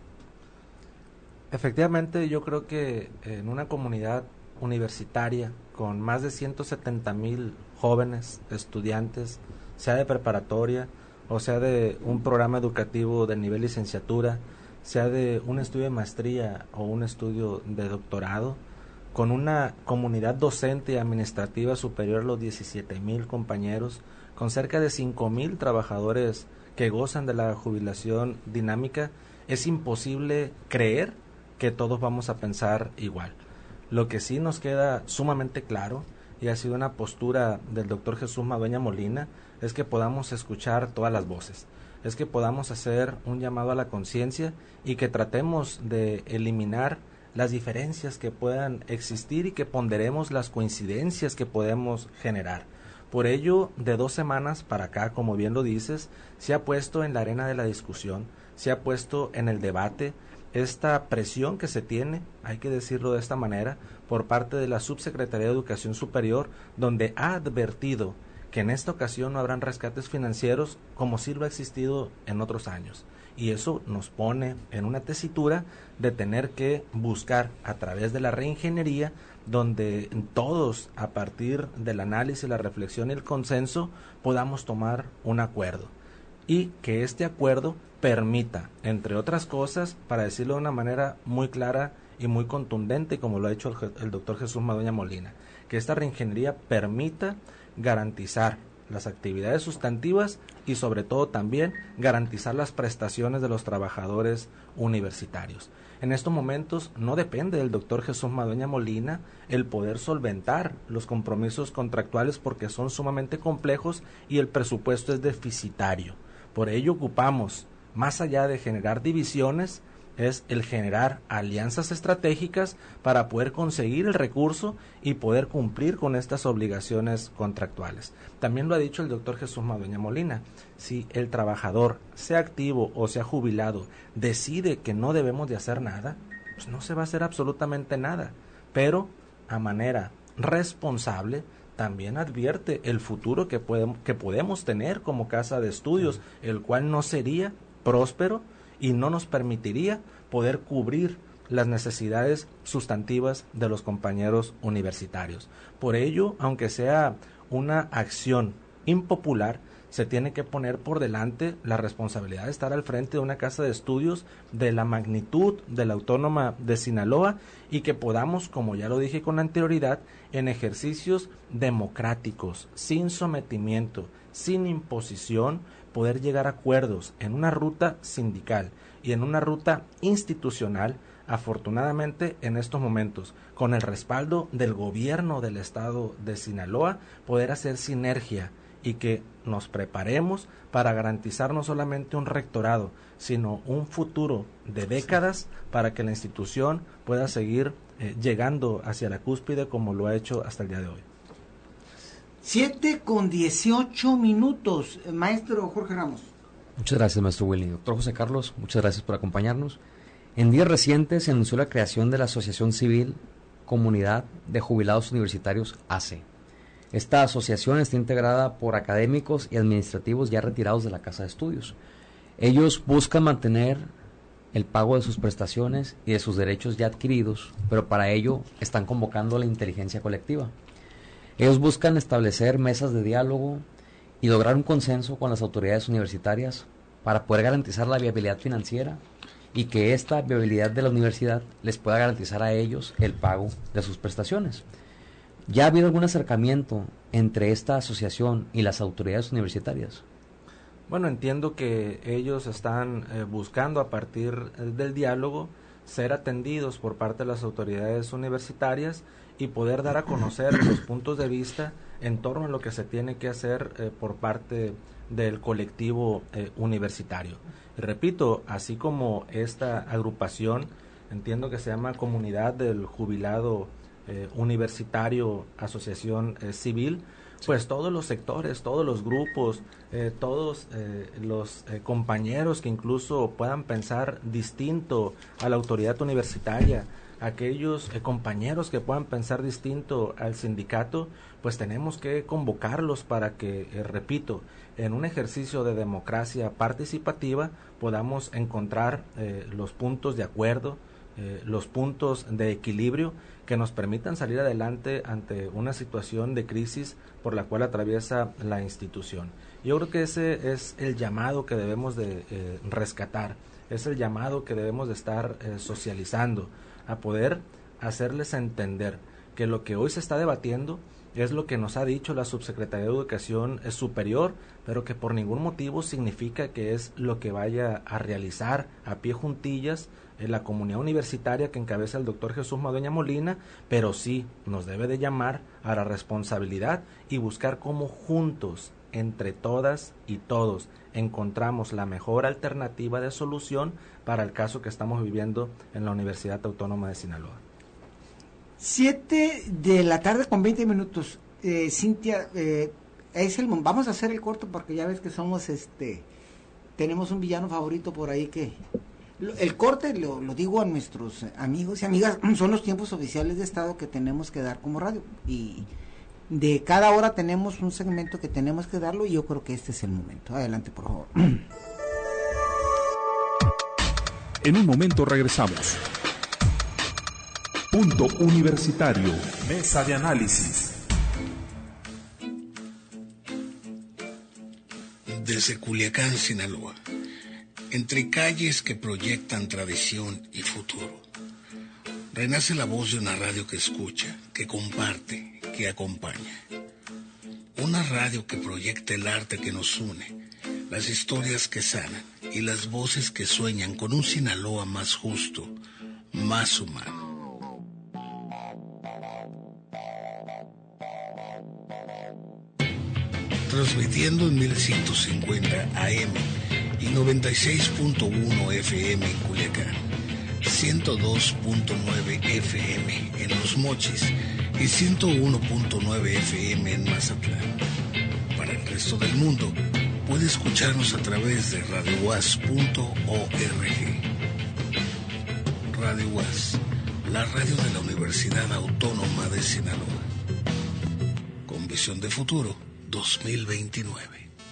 Efectivamente, yo creo que en una comunidad universitaria con más de 170,000 jóvenes, estudiantes, sea de preparatoria o sea de un programa educativo de nivel licenciatura, sea de un estudio de maestría o un estudio de doctorado, con una comunidad docente y administrativa superior a los 17,000 compañeros, con cerca de 5,000 trabajadores que gozan de la jubilación dinámica, es imposible creer que todos vamos a pensar igual. Lo que sí nos queda sumamente claro, y ha sido una postura del doctor Jesús Madueña Molina, es que podamos escuchar todas las voces, es que podamos hacer un llamado a la conciencia y que tratemos de eliminar las diferencias que puedan existir y que ponderemos las coincidencias que podemos generar. Por ello, de 2 semanas para acá, como bien lo dices, se ha puesto en la arena de la discusión, se ha puesto en el debate esta presión que se tiene, hay que decirlo de esta manera, por parte de la Subsecretaría de Educación Superior, donde ha advertido que en esta ocasión no habrán rescates financieros como sí lo ha existido en otros años. Y eso nos pone en una tesitura de tener que buscar a través de la reingeniería, donde todos, a partir del análisis, la reflexión y el consenso, podamos tomar un acuerdo. Y que este acuerdo permita, entre otras cosas, para decirlo de una manera muy clara y muy contundente, como lo ha hecho el doctor Jesús Madueña Molina, que esta reingeniería permita garantizar las actividades sustantivas y sobre todo también garantizar las prestaciones de los trabajadores universitarios. En estos momentos no depende del doctor Jesús Madueña Molina el poder solventar los compromisos contractuales porque son sumamente complejos y el presupuesto es deficitario. Por ello ocupamos, más allá de generar divisiones, es el generar alianzas estratégicas para poder conseguir el recurso y poder cumplir con estas obligaciones contractuales. También lo ha dicho el doctor Jesús Madueña Molina, si el trabajador, sea activo o sea jubilado, decide que no debemos de hacer nada, pues no se va a hacer absolutamente nada, pero a manera responsable también advierte el futuro que podemos tener como casa de estudios, el cual no sería próspero y no nos permitiría poder cubrir las necesidades sustantivas de los compañeros universitarios. Por ello, aunque sea una acción impopular, se tiene que poner por delante la responsabilidad de estar al frente de una casa de estudios de la magnitud de la Autónoma de Sinaloa y que podamos, como ya lo dije con anterioridad, en ejercicios democráticos, sin sometimiento, sin imposición, poder llegar a acuerdos en una ruta sindical y en una ruta institucional, afortunadamente en estos momentos, con el respaldo del gobierno del estado de Sinaloa, poder hacer sinergia y que nos preparemos para garantizar no solamente un rectorado, sino un futuro de décadas para que la institución pueda seguir llegando hacia la cúspide como lo ha hecho hasta el día de hoy. 7:18, maestro Jorge Ramos. Muchas gracias, maestro Willy. Doctor José Carlos, muchas gracias por acompañarnos. En días recientes se anunció la creación de la Asociación Civil Comunidad de Jubilados Universitarios AC. Esta asociación está integrada por académicos y administrativos ya retirados de la Casa de Estudios. Ellos buscan mantener el pago de sus prestaciones y de sus derechos ya adquiridos, pero para ello están convocando a la inteligencia colectiva. Ellos buscan establecer mesas de diálogo y lograr un consenso con las autoridades universitarias para poder garantizar la viabilidad financiera y que esta viabilidad de la universidad les pueda garantizar a ellos el pago de sus prestaciones. ¿Ya ha habido algún acercamiento entre esta asociación y las autoridades universitarias? Bueno, entiendo que ellos están buscando a partir del diálogo ser atendidos por parte de las autoridades universitarias y poder dar a conocer los puntos de vista en torno a lo que se tiene que hacer por parte del colectivo universitario. Y repito, así como esta agrupación, entiendo que se llama Comunidad del Jubilado Universitario Asociación Civil, pues todos los sectores, todos los grupos, todos los compañeros que incluso puedan pensar distinto a la autoridad universitaria, aquellos compañeros que puedan pensar distinto al sindicato, pues tenemos que convocarlos para que, repito, en un ejercicio de democracia participativa podamos encontrar los puntos de acuerdo, los puntos de equilibrio que nos permitan salir adelante ante una situación de crisis por la cual atraviesa la institución. Yo creo que ese es el llamado que debemos de rescatar, es el llamado que debemos de estar socializando, a poder hacerles entender que lo que hoy se está debatiendo es lo que nos ha dicho la Subsecretaría de Educación Superior, pero que por ningún motivo significa que es lo que vaya a realizar a pie juntillas la comunidad universitaria que encabeza el doctor Jesús Madueña Molina, pero sí nos debe de llamar a la responsabilidad y buscar cómo juntos, entre todas y todos, encontramos la mejor alternativa de solución para el caso que estamos viviendo en la Universidad Autónoma de Sinaloa. 7:20 p.m. Cintia, vamos a hacer el corto porque ya ves que somos tenemos un villano favorito por ahí que el corte lo digo a nuestros amigos y amigas, son los tiempos oficiales de Estado que tenemos que dar como radio y de cada hora tenemos un segmento que tenemos que darlo y yo creo que este es el momento. Adelante, por favor. En un momento regresamos. Punto Universitario, mesa de análisis. Desde Culiacán, Sinaloa, entre calles que proyectan tradición y futuro, renace la voz de una radio que escucha, que comparte, que acompaña. Una radio que proyecta el arte que nos une, las historias que sanan y las voces que sueñan con un Sinaloa más justo, más humano. Transmitiendo en 1150 AM y 96.1 FM en Culiacán, 102.9 FM en Los Mochis y 101.9 FM en Mazatlán. Para el resto del mundo, puede escucharnos a través de radiouas.org. Radio UAS, la radio de la Universidad Autónoma de Sinaloa. Con visión de futuro 2029.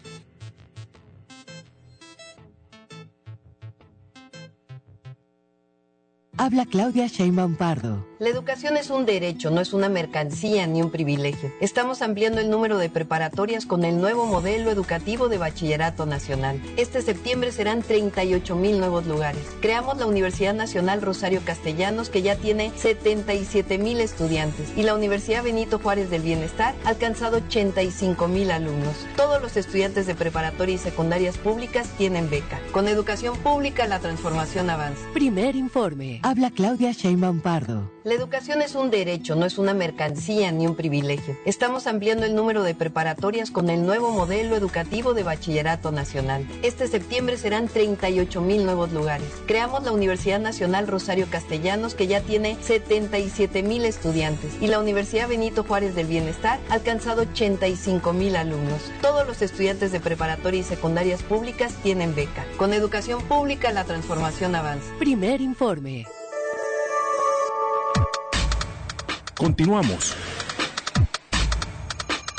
Habla Claudia Sheinbaum Pardo. La educación es un derecho, no es una mercancía ni un privilegio. Estamos ampliando el número de preparatorias con el nuevo modelo educativo de Bachillerato Nacional. Este septiembre serán 38,000 nuevos lugares. Creamos la Universidad Nacional Rosario Castellanos, que ya tiene 77,000 estudiantes, y la Universidad Benito Juárez del Bienestar ha alcanzado 85,000 alumnos. Todos los estudiantes de preparatoria y secundarias públicas tienen beca. Con educación pública, la transformación avanza. Primer informe. Habla Claudia Sheinbaum Pardo. La educación es un derecho, no es una mercancía ni un privilegio. Estamos ampliando el número de preparatorias con el nuevo modelo educativo de Bachillerato Nacional. Este septiembre serán 38,000 nuevos lugares. Creamos la Universidad Nacional Rosario Castellanos, que ya tiene 77,000 estudiantes, y la Universidad Benito Juárez del Bienestar ha alcanzado 85,000 alumnos. Todos los estudiantes de preparatoria y secundarias públicas tienen beca. Con educación pública, la transformación avanza. Primer informe. Continuamos.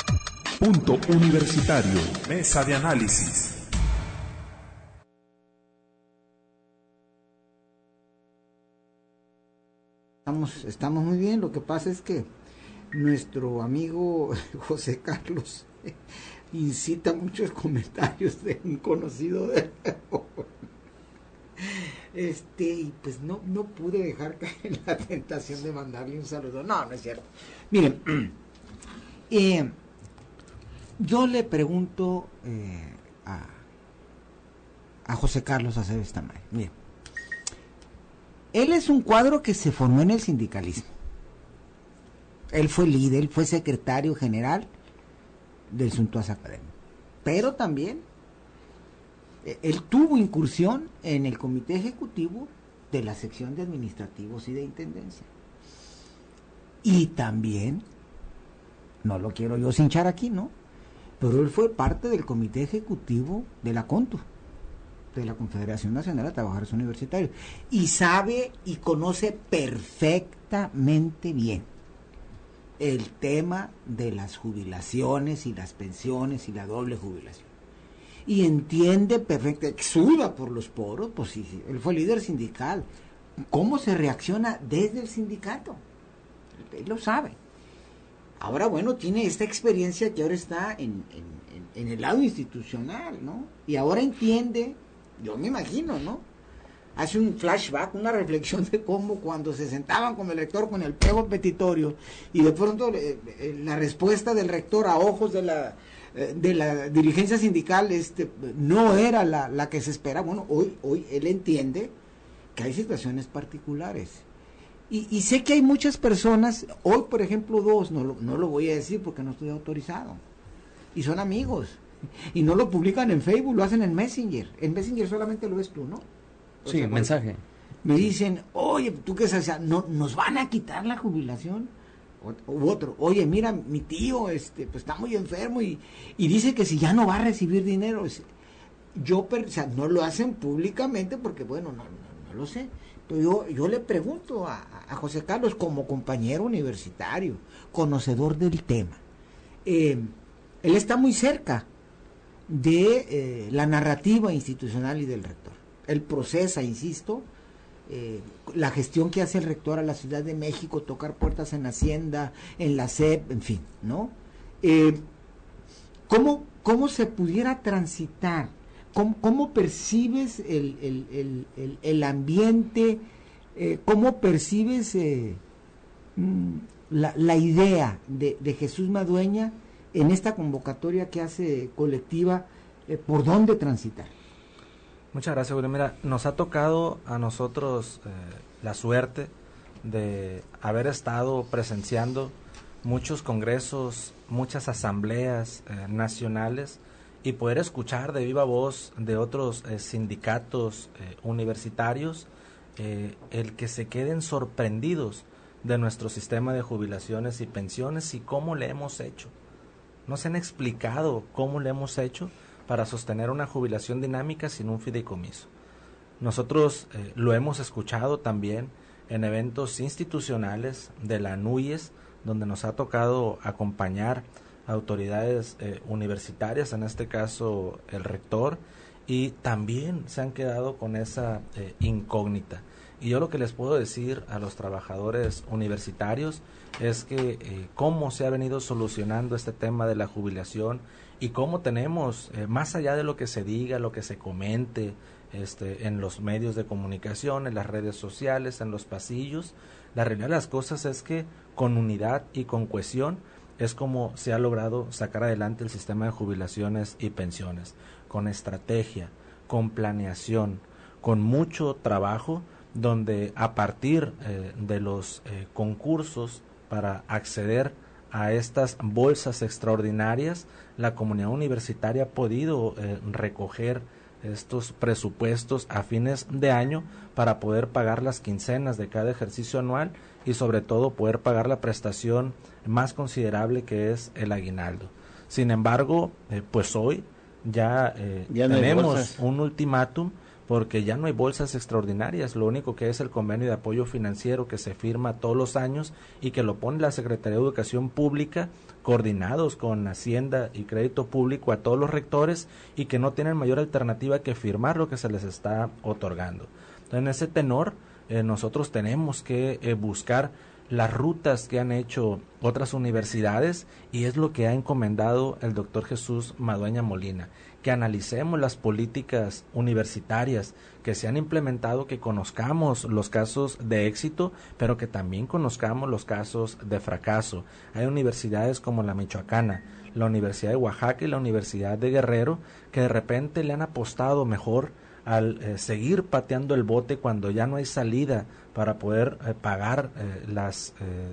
Punto Universitario, mesa de análisis. Estamos muy bien. Lo que pasa es que nuestro amigo José Carlos incita muchos comentarios de un conocido de y pues no pude dejar caer en la tentación de mandarle un saludo. No es cierto. Miren, yo le pregunto a José Carlos Aceves Tamayo. Miren, él es un cuadro que se formó en el sindicalismo. Él fue líder, él fue secretario general del Suntuosa Academia. Pero también él tuvo incursión en el comité ejecutivo de la sección de administrativos y de intendencia. Y también, no lo quiero yo cinchar aquí, ¿no? Pero él fue parte del comité ejecutivo de la CONTU, de la Confederación Nacional de Trabajadores Universitarios, y sabe y conoce perfectamente bien el tema de las jubilaciones y las pensiones y la doble jubilación, y entiende perfectamente, exuda por los poros, pues sí, él fue líder sindical, cómo se reacciona desde el sindicato, él lo sabe. Ahora, bueno, tiene esta experiencia que ahora está en el lado institucional, ¿no? Y ahora entiende, yo me imagino, ¿no? Hace un flashback, una reflexión de cómo cuando se sentaban con el rector con el pliego petitorio y de pronto la respuesta del rector a ojos de la dirigencia sindical no era la que se espera. Bueno, hoy él entiende que hay situaciones particulares. Y sé que hay muchas personas, hoy por ejemplo dos, no lo voy a decir porque no estoy autorizado, y son amigos, y no lo publican en Facebook, lo hacen en Messenger. En Messenger solamente lo ves tú, ¿no? Sí, mensaje. Me dicen, oye, ¿tú qué sabes? No, ¿nos van a quitar la jubilación? U otro, oye, mira, mi tío pues está muy enfermo y dice que si ya no va a recibir dinero. No lo hacen públicamente porque, bueno, no lo sé. Pero yo le pregunto a José Carlos, como compañero universitario, conocedor del tema, él está muy cerca de la narrativa institucional y del rector. Él procesa, insisto, la gestión que hace el rector a la Ciudad de México, tocar puertas en Hacienda, en la SEP, en fin, ¿no? ¿Cómo se pudiera transitar? ¿Cómo percibes el ambiente? ¿Cómo percibes la idea de Jesús Madueña en esta convocatoria que hace colectiva? ¿Por dónde transitar? Muchas gracias, Julio. Mira, nos ha tocado a nosotros la suerte de haber estado presenciando muchos congresos, muchas asambleas nacionales y poder escuchar de viva voz de otros sindicatos universitarios el que se queden sorprendidos de nuestro sistema de jubilaciones y pensiones y cómo le hemos hecho. Nos han explicado cómo le hemos hecho para sostener una jubilación dinámica sin un fideicomiso. Nosotros lo hemos escuchado también en eventos institucionales de la NUYES, donde nos ha tocado acompañar autoridades universitarias, en este caso el rector, y también se han quedado con esa incógnita. Y yo lo que les puedo decir a los trabajadores universitarios es que cómo se ha venido solucionando este tema de la jubilación y cómo tenemos, más allá de lo que se diga, lo que se comente en los medios de comunicación, en las redes sociales, en los pasillos, la realidad de las cosas es que con unidad y con cohesión es como se ha logrado sacar adelante el sistema de jubilaciones y pensiones, con estrategia, con planeación, con mucho trabajo, donde a partir de los concursos para acceder a estas bolsas extraordinarias, la comunidad universitaria ha podido recoger estos presupuestos a fines de año para poder pagar las quincenas de cada ejercicio anual y sobre todo poder pagar la prestación más considerable que es el aguinaldo. Sin embargo, pues hoy ya tenemos un ultimátum porque ya no hay bolsas extraordinarias, lo único que es el convenio de apoyo financiero que se firma todos los años y que lo pone la Secretaría de Educación Pública, coordinados con Hacienda y Crédito Público a todos los rectores, y que no tienen mayor alternativa que firmar lo que se les está otorgando. Entonces, en ese tenor, nosotros tenemos que buscar las rutas que han hecho otras universidades, y es lo que ha encomendado el doctor Jesús Madueña Molina, que analicemos las políticas universitarias que se han implementado, que conozcamos los casos de éxito, pero que también conozcamos los casos de fracaso. Hay universidades como la Michoacana, la Universidad de Oaxaca y la Universidad de Guerrero, que de repente le han apostado mejor al seguir pateando el bote cuando ya no hay salida para poder pagar las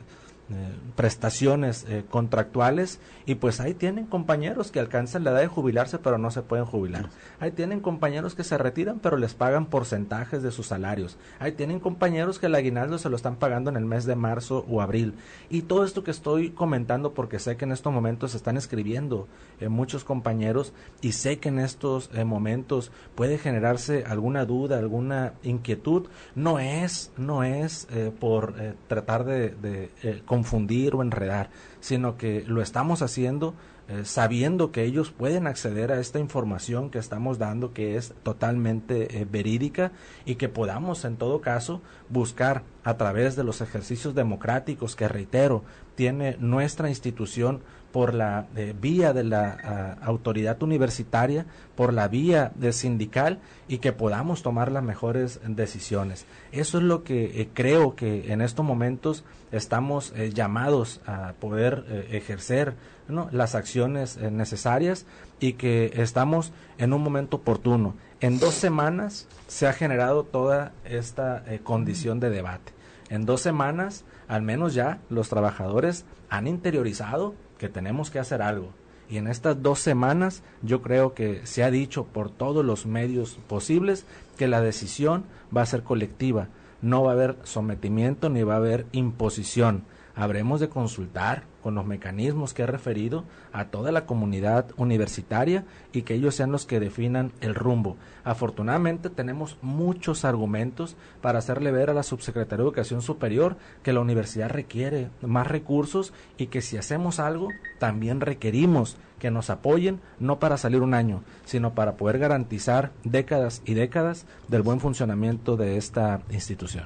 prestaciones contractuales, y pues ahí tienen compañeros que alcanzan la edad de jubilarse pero no se pueden jubilar. Ahí tienen compañeros que se retiran pero les pagan porcentajes de sus salarios. Ahí tienen compañeros que el aguinaldo se lo están pagando en el mes de marzo o abril. Y todo esto que estoy comentando porque sé que en estos momentos se están escribiendo muchos compañeros, y sé que en estos momentos puede generarse alguna duda, alguna inquietud. No es por tratar de confundir o enredar, sino que lo estamos haciendo sabiendo que ellos pueden acceder a esta información que estamos dando, que es totalmente verídica, y que podamos en todo caso buscar a través de los ejercicios democráticos que, reitero, tiene nuestra institución, por la vía de la autoridad universitaria, por la vía de sindical, y que podamos tomar las mejores decisiones. Eso es lo que creo que en estos momentos estamos llamados a poder ejercer, ¿no?, las acciones necesarias, y que estamos en un momento oportuno. En 2 semanas se ha generado toda esta condición de debate. En 2 semanas, al menos ya los trabajadores han interiorizado que tenemos que hacer algo. Y en estas 2 semanas yo creo que se ha dicho por todos los medios posibles que la decisión va a ser colectiva. No va a haber sometimiento ni va a haber imposición. Habremos de consultar con los mecanismos que he referido a toda la comunidad universitaria, y que ellos sean los que definan el rumbo. Afortunadamente tenemos muchos argumentos para hacerle ver a la Subsecretaría de Educación Superior que la universidad requiere más recursos, y que si hacemos algo también requerimos que nos apoyen, no para salir un año, sino para poder garantizar décadas y décadas del buen funcionamiento de esta institución.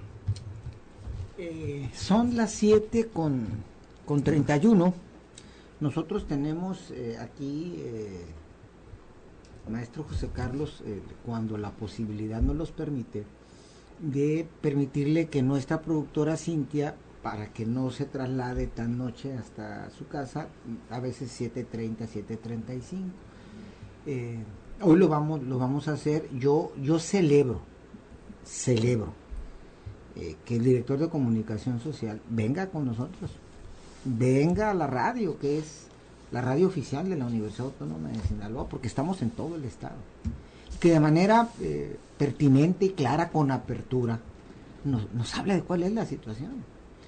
Son las 7:31. Nosotros tenemos aquí, maestro José Carlos, cuando la posibilidad nos los permite, de permitirle que nuestra productora Cintia, para que no se traslade tan noche hasta su casa, a veces 7:30, 7:35. Hoy lo vamos a hacer. Yo celebro que el director de comunicación social venga con nosotros, venga a la radio, que es la radio oficial de la Universidad Autónoma de Sinaloa, porque estamos en todo el estado, que de manera pertinente y clara, con apertura, nos habla de cuál es la situación.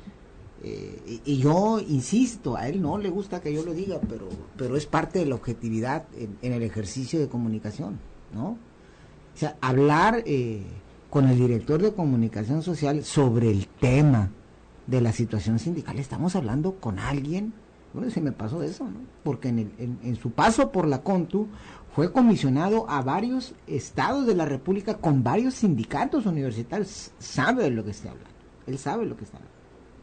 Y yo insisto, a él no le gusta que yo lo diga, pero es parte de la objetividad en el ejercicio de comunicación, ¿no? O sea, hablar con el director de comunicación social sobre el tema de la situación sindical. Estamos hablando con alguien, bueno, se me pasó eso, ¿no? Porque en su paso por la CONTU fue comisionado a varios estados de la República con varios sindicatos universitarios. Sabe de lo que está hablando, él sabe lo que está hablando.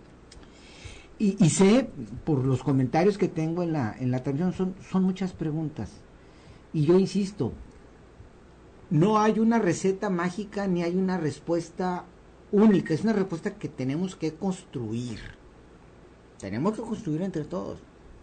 Y sé, por los comentarios que tengo en la transmisión, son muchas preguntas. Y yo insisto, no hay una receta mágica ni hay una respuesta única, es una respuesta que tenemos que construir. Tenemos que construir entre todos.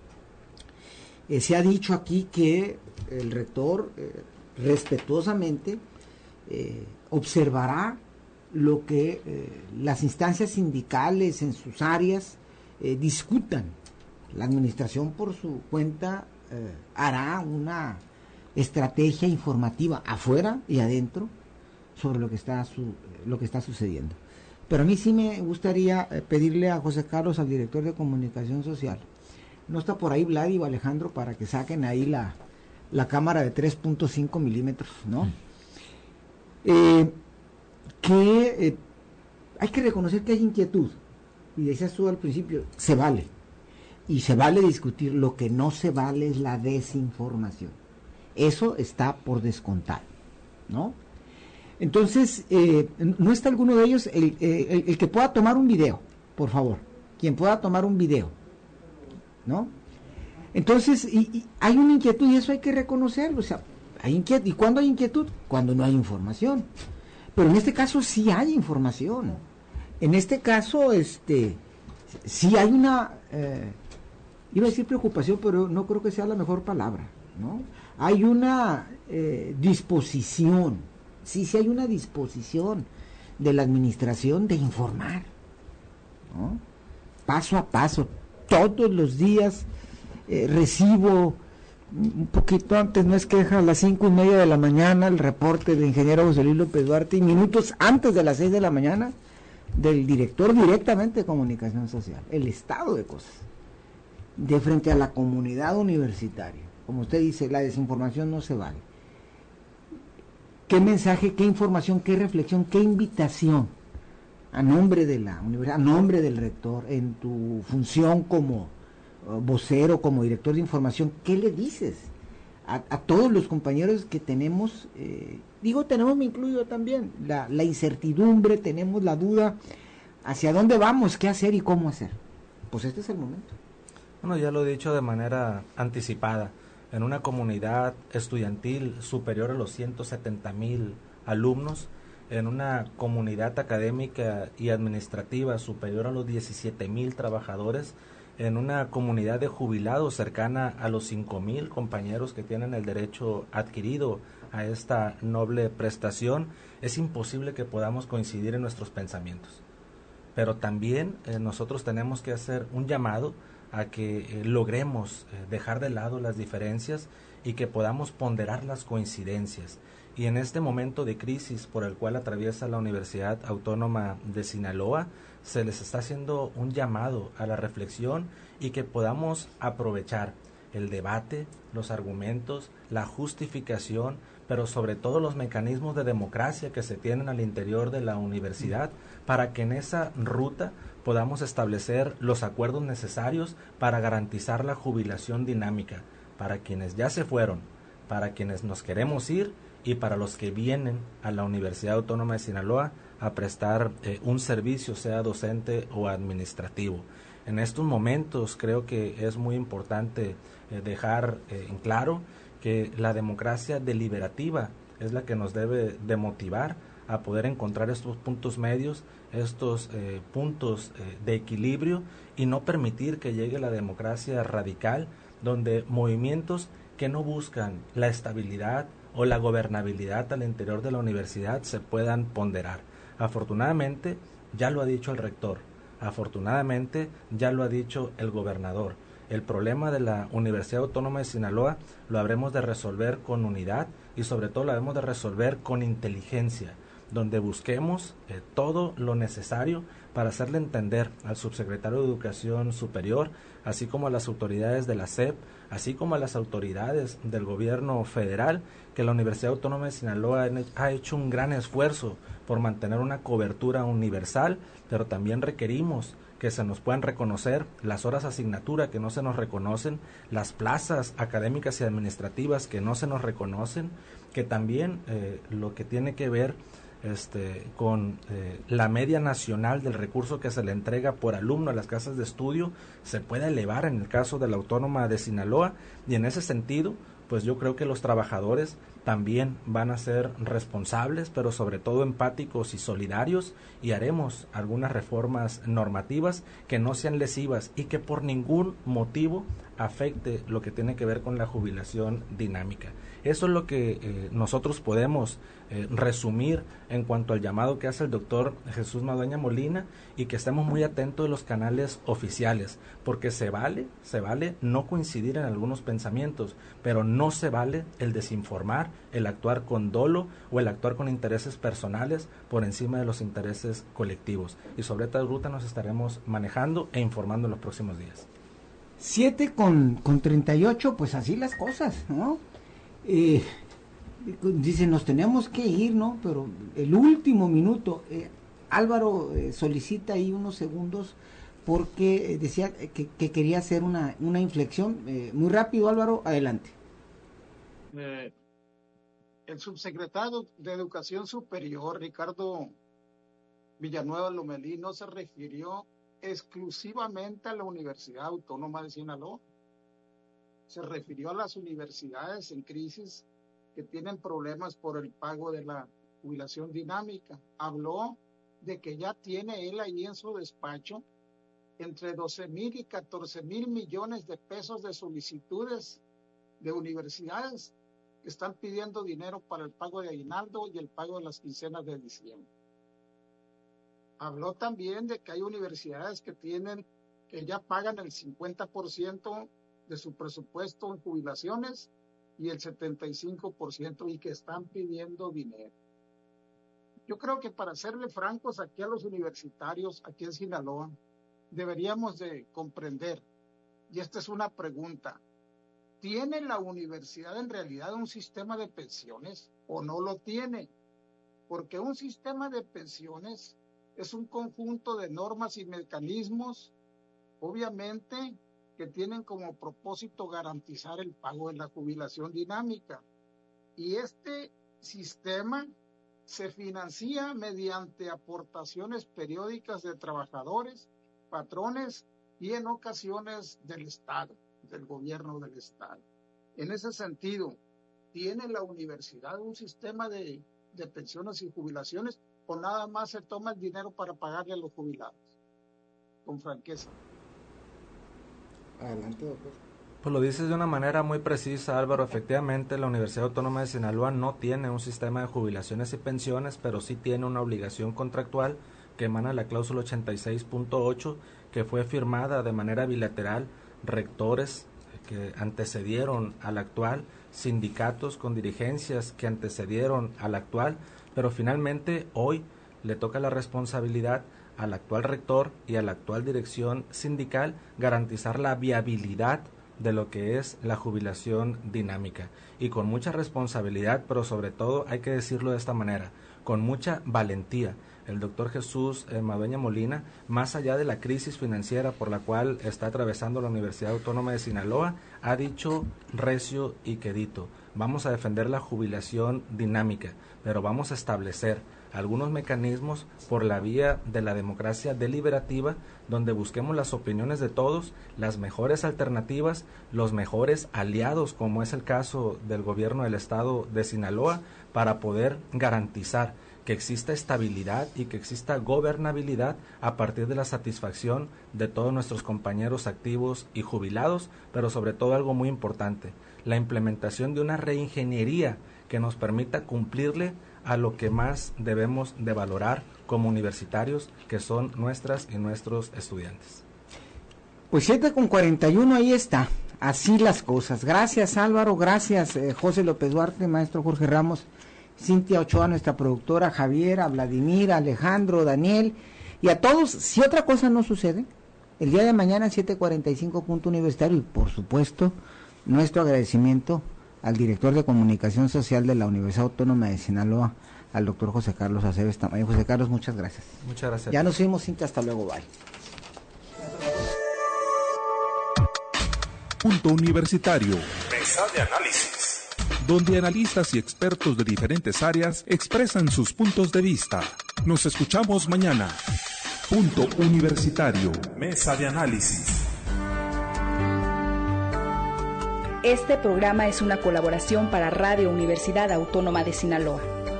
Se ha dicho aquí que el rector respetuosamente observará lo que las instancias sindicales en sus áreas discutan. La administración por su cuenta hará una estrategia informativa afuera y adentro sobre lo que está sucediendo. Pero a mí sí me gustaría pedirle a José Carlos, al director de comunicación social, no está por ahí Vladi o Alejandro, para que saquen ahí la cámara de 3.5 milímetros, ¿no? que hay que reconocer que hay inquietud, y decías tú al principio, se vale, y se vale discutir. Lo que no se vale es la desinformación, eso está por descontado, ¿no? Entonces, no está alguno de ellos, el que pueda tomar un video, por favor, quien pueda tomar un video, ¿no? Entonces, y hay una inquietud, y eso hay que reconocerlo. O sea, hay inquietud. ¿Y cuándo hay inquietud? Cuando no hay información. Pero en este caso sí hay información. En este caso, sí hay una, iba a decir preocupación, pero no creo que sea la mejor palabra, ¿no? Hay una disposición. Sí hay una disposición de la administración de informar, ¿no? Paso a paso, todos los días recibo un poquito antes, no es queja, a las 5:30 de la mañana el reporte del ingeniero José Luis López Duarte, y minutos antes de las 6 de la mañana del director directamente de comunicación social, el estado de cosas de frente a la comunidad universitaria. Como usted dice, la desinformación no se vale. ¿Qué mensaje, qué información, qué reflexión, qué invitación a nombre de la universidad, a nombre del rector, en tu función como vocero, como director de información, qué le dices a todos los compañeros que tenemos, tenemos, me incluyo también, la incertidumbre, tenemos la duda hacia dónde vamos, qué hacer y cómo hacer? Pues este es el momento. Bueno, ya lo he dicho de manera anticipada. En una comunidad estudiantil superior a los 170,000 alumnos, en una comunidad académica y administrativa superior a los 17,000 trabajadores, en una comunidad de jubilados cercana a los 5,000 compañeros que tienen el derecho adquirido a esta noble prestación, es imposible que podamos coincidir en nuestros pensamientos. Pero también nosotros tenemos que hacer un llamado a que logremos dejar de lado las diferencias y que podamos ponderar las coincidencias. Y en este momento de crisis por el cual atraviesa la Universidad Autónoma de Sinaloa, se les está haciendo un llamado a la reflexión y que podamos aprovechar el debate, los argumentos, la justificación, pero sobre todo los mecanismos de democracia que se tienen al interior de la universidad, para que en esa ruta podamos establecer los acuerdos necesarios para garantizar la jubilación dinámica, para quienes ya se fueron, para quienes nos queremos ir y para los que vienen a la Universidad Autónoma de Sinaloa a prestar un servicio, sea docente o administrativo. En estos momentos creo que es muy importante dejar en claro que la democracia deliberativa es la que nos debe de motivar a poder encontrar estos puntos medios, estos puntos de equilibrio, y no permitir que llegue la democracia radical, donde movimientos que no buscan la estabilidad o la gobernabilidad al interior de la universidad se puedan ponderar. Afortunadamente, ya lo ha dicho el rector, afortunadamente ya lo ha dicho el gobernador. El problema de la Universidad Autónoma de Sinaloa lo habremos de resolver con unidad y sobre todo lo habremos de resolver con inteligencia, donde busquemos todo lo necesario para hacerle entender al subsecretario de Educación Superior, así como a las autoridades de la SEP, así como a las autoridades del gobierno federal, que la Universidad Autónoma de Sinaloa ha hecho un gran esfuerzo por mantener una cobertura universal, pero también requerimos que se nos puedan reconocer las horas asignatura que no se nos reconocen, las plazas académicas y administrativas que no se nos reconocen, que también lo que tiene que ver con la media nacional del recurso que se le entrega por alumno a las casas de estudio se puede elevar en el caso de la Autónoma de Sinaloa, y en ese sentido pues yo creo que los trabajadores también van a ser responsables, pero sobre todo empáticos y solidarios, y haremos algunas reformas normativas que no sean lesivas y que por ningún motivo afecte lo que tiene que ver con la jubilación dinámica. Eso es lo que nosotros podemos resumir en cuanto al llamado que hace el doctor Jesús Madueña Molina, y que estemos muy atentos de los canales oficiales, porque se vale no coincidir en algunos pensamientos, pero no se vale el desinformar, el actuar con dolo o el actuar con intereses personales por encima de los intereses colectivos. Y sobre esta ruta nos estaremos manejando e informando en los próximos días. 7:38, pues así las cosas, ¿no? Dice, nos tenemos que ir, ¿no? Pero el último minuto, Álvaro solicita ahí unos segundos porque decía que quería hacer una inflexión. Muy rápido, Álvaro, adelante. El subsecretario de Educación Superior, Ricardo Villanueva Lomelí, no se refirió exclusivamente a la Universidad Autónoma de Sinaloa. Se refirió a las universidades en crisis que tienen problemas por el pago de la jubilación dinámica. Habló de que ya tiene él ahí en su despacho entre 12,000 y 14,000 millones de pesos de solicitudes de universidades que están pidiendo dinero para el pago de aguinaldo y el pago de las quincenas de diciembre. Habló también de que hay universidades que ya pagan el 50% de su presupuesto en jubilaciones y el 75% y que están pidiendo dinero. Yo creo que, para serle francos aquí a los universitarios, aquí en Sinaloa, deberíamos de comprender, y esta es una pregunta: ¿tiene la universidad en realidad un sistema de pensiones o no lo tiene? Porque un sistema de pensiones es un conjunto de normas y mecanismos, obviamente, que tienen como propósito garantizar el pago de la jubilación dinámica. Y este sistema se financia mediante aportaciones periódicas de trabajadores, patrones y en ocasiones del Estado, del gobierno del Estado. En ese sentido, ¿tiene la universidad un sistema de pensiones y jubilaciones o nada más se toma el dinero para pagarle a los jubilados? Con franqueza. Adelante, doctor. Pues lo dices de una manera muy precisa, Álvaro. Efectivamente, la Universidad Autónoma de Sinaloa no tiene un sistema de jubilaciones y pensiones, pero sí tiene una obligación contractual que emana de la cláusula 86.8, que fue firmada de manera bilateral, rectores que antecedieron al actual, sindicatos con dirigencias que antecedieron al actual, pero finalmente hoy le toca la responsabilidad al actual rector y a la actual dirección sindical garantizar la viabilidad de lo que es la jubilación dinámica, y con mucha responsabilidad, pero sobre todo hay que decirlo de esta manera, con mucha valentía. El doctor Jesús Madueña Molina, más allá de la crisis financiera por la cual está atravesando la Universidad Autónoma de Sinaloa, ha dicho recio y quedito: vamos a defender la jubilación dinámica, pero vamos a establecer algunos mecanismos por la vía de la democracia deliberativa, donde busquemos las opiniones de todos, las mejores alternativas, los mejores aliados, como es el caso del gobierno del estado de Sinaloa, para poder garantizar que exista estabilidad y que exista gobernabilidad a partir de la satisfacción de todos nuestros compañeros activos y jubilados, pero sobre todo algo muy importante, la implementación de una reingeniería que nos permita cumplirle a lo que más debemos de valorar como universitarios, que son nuestras y nuestros estudiantes. Pues 7:41, ahí está, así las cosas. Gracias, Álvaro, gracias José López Duarte, maestro Jorge Ramos, Cintia Ochoa, nuestra productora, Javier, a Vladimir, a Alejandro, Daniel, y a todos. Si otra cosa no sucede, el día de mañana 7:45 Punto Universitario, y por supuesto nuestro agradecimiento al director de Comunicación Social de la Universidad Autónoma de Sinaloa, al doctor José Carlos Aceves Tamayo. José Carlos, muchas gracias. Muchas gracias. Ya nos fuimos, Cintia, hasta luego, bye. Punto Universitario. Mesa de análisis. Donde analistas y expertos de diferentes áreas expresan sus puntos de vista. Nos escuchamos mañana. Punto Universitario. Mesa de análisis. Este programa es una colaboración para Radio Universidad Autónoma de Sinaloa.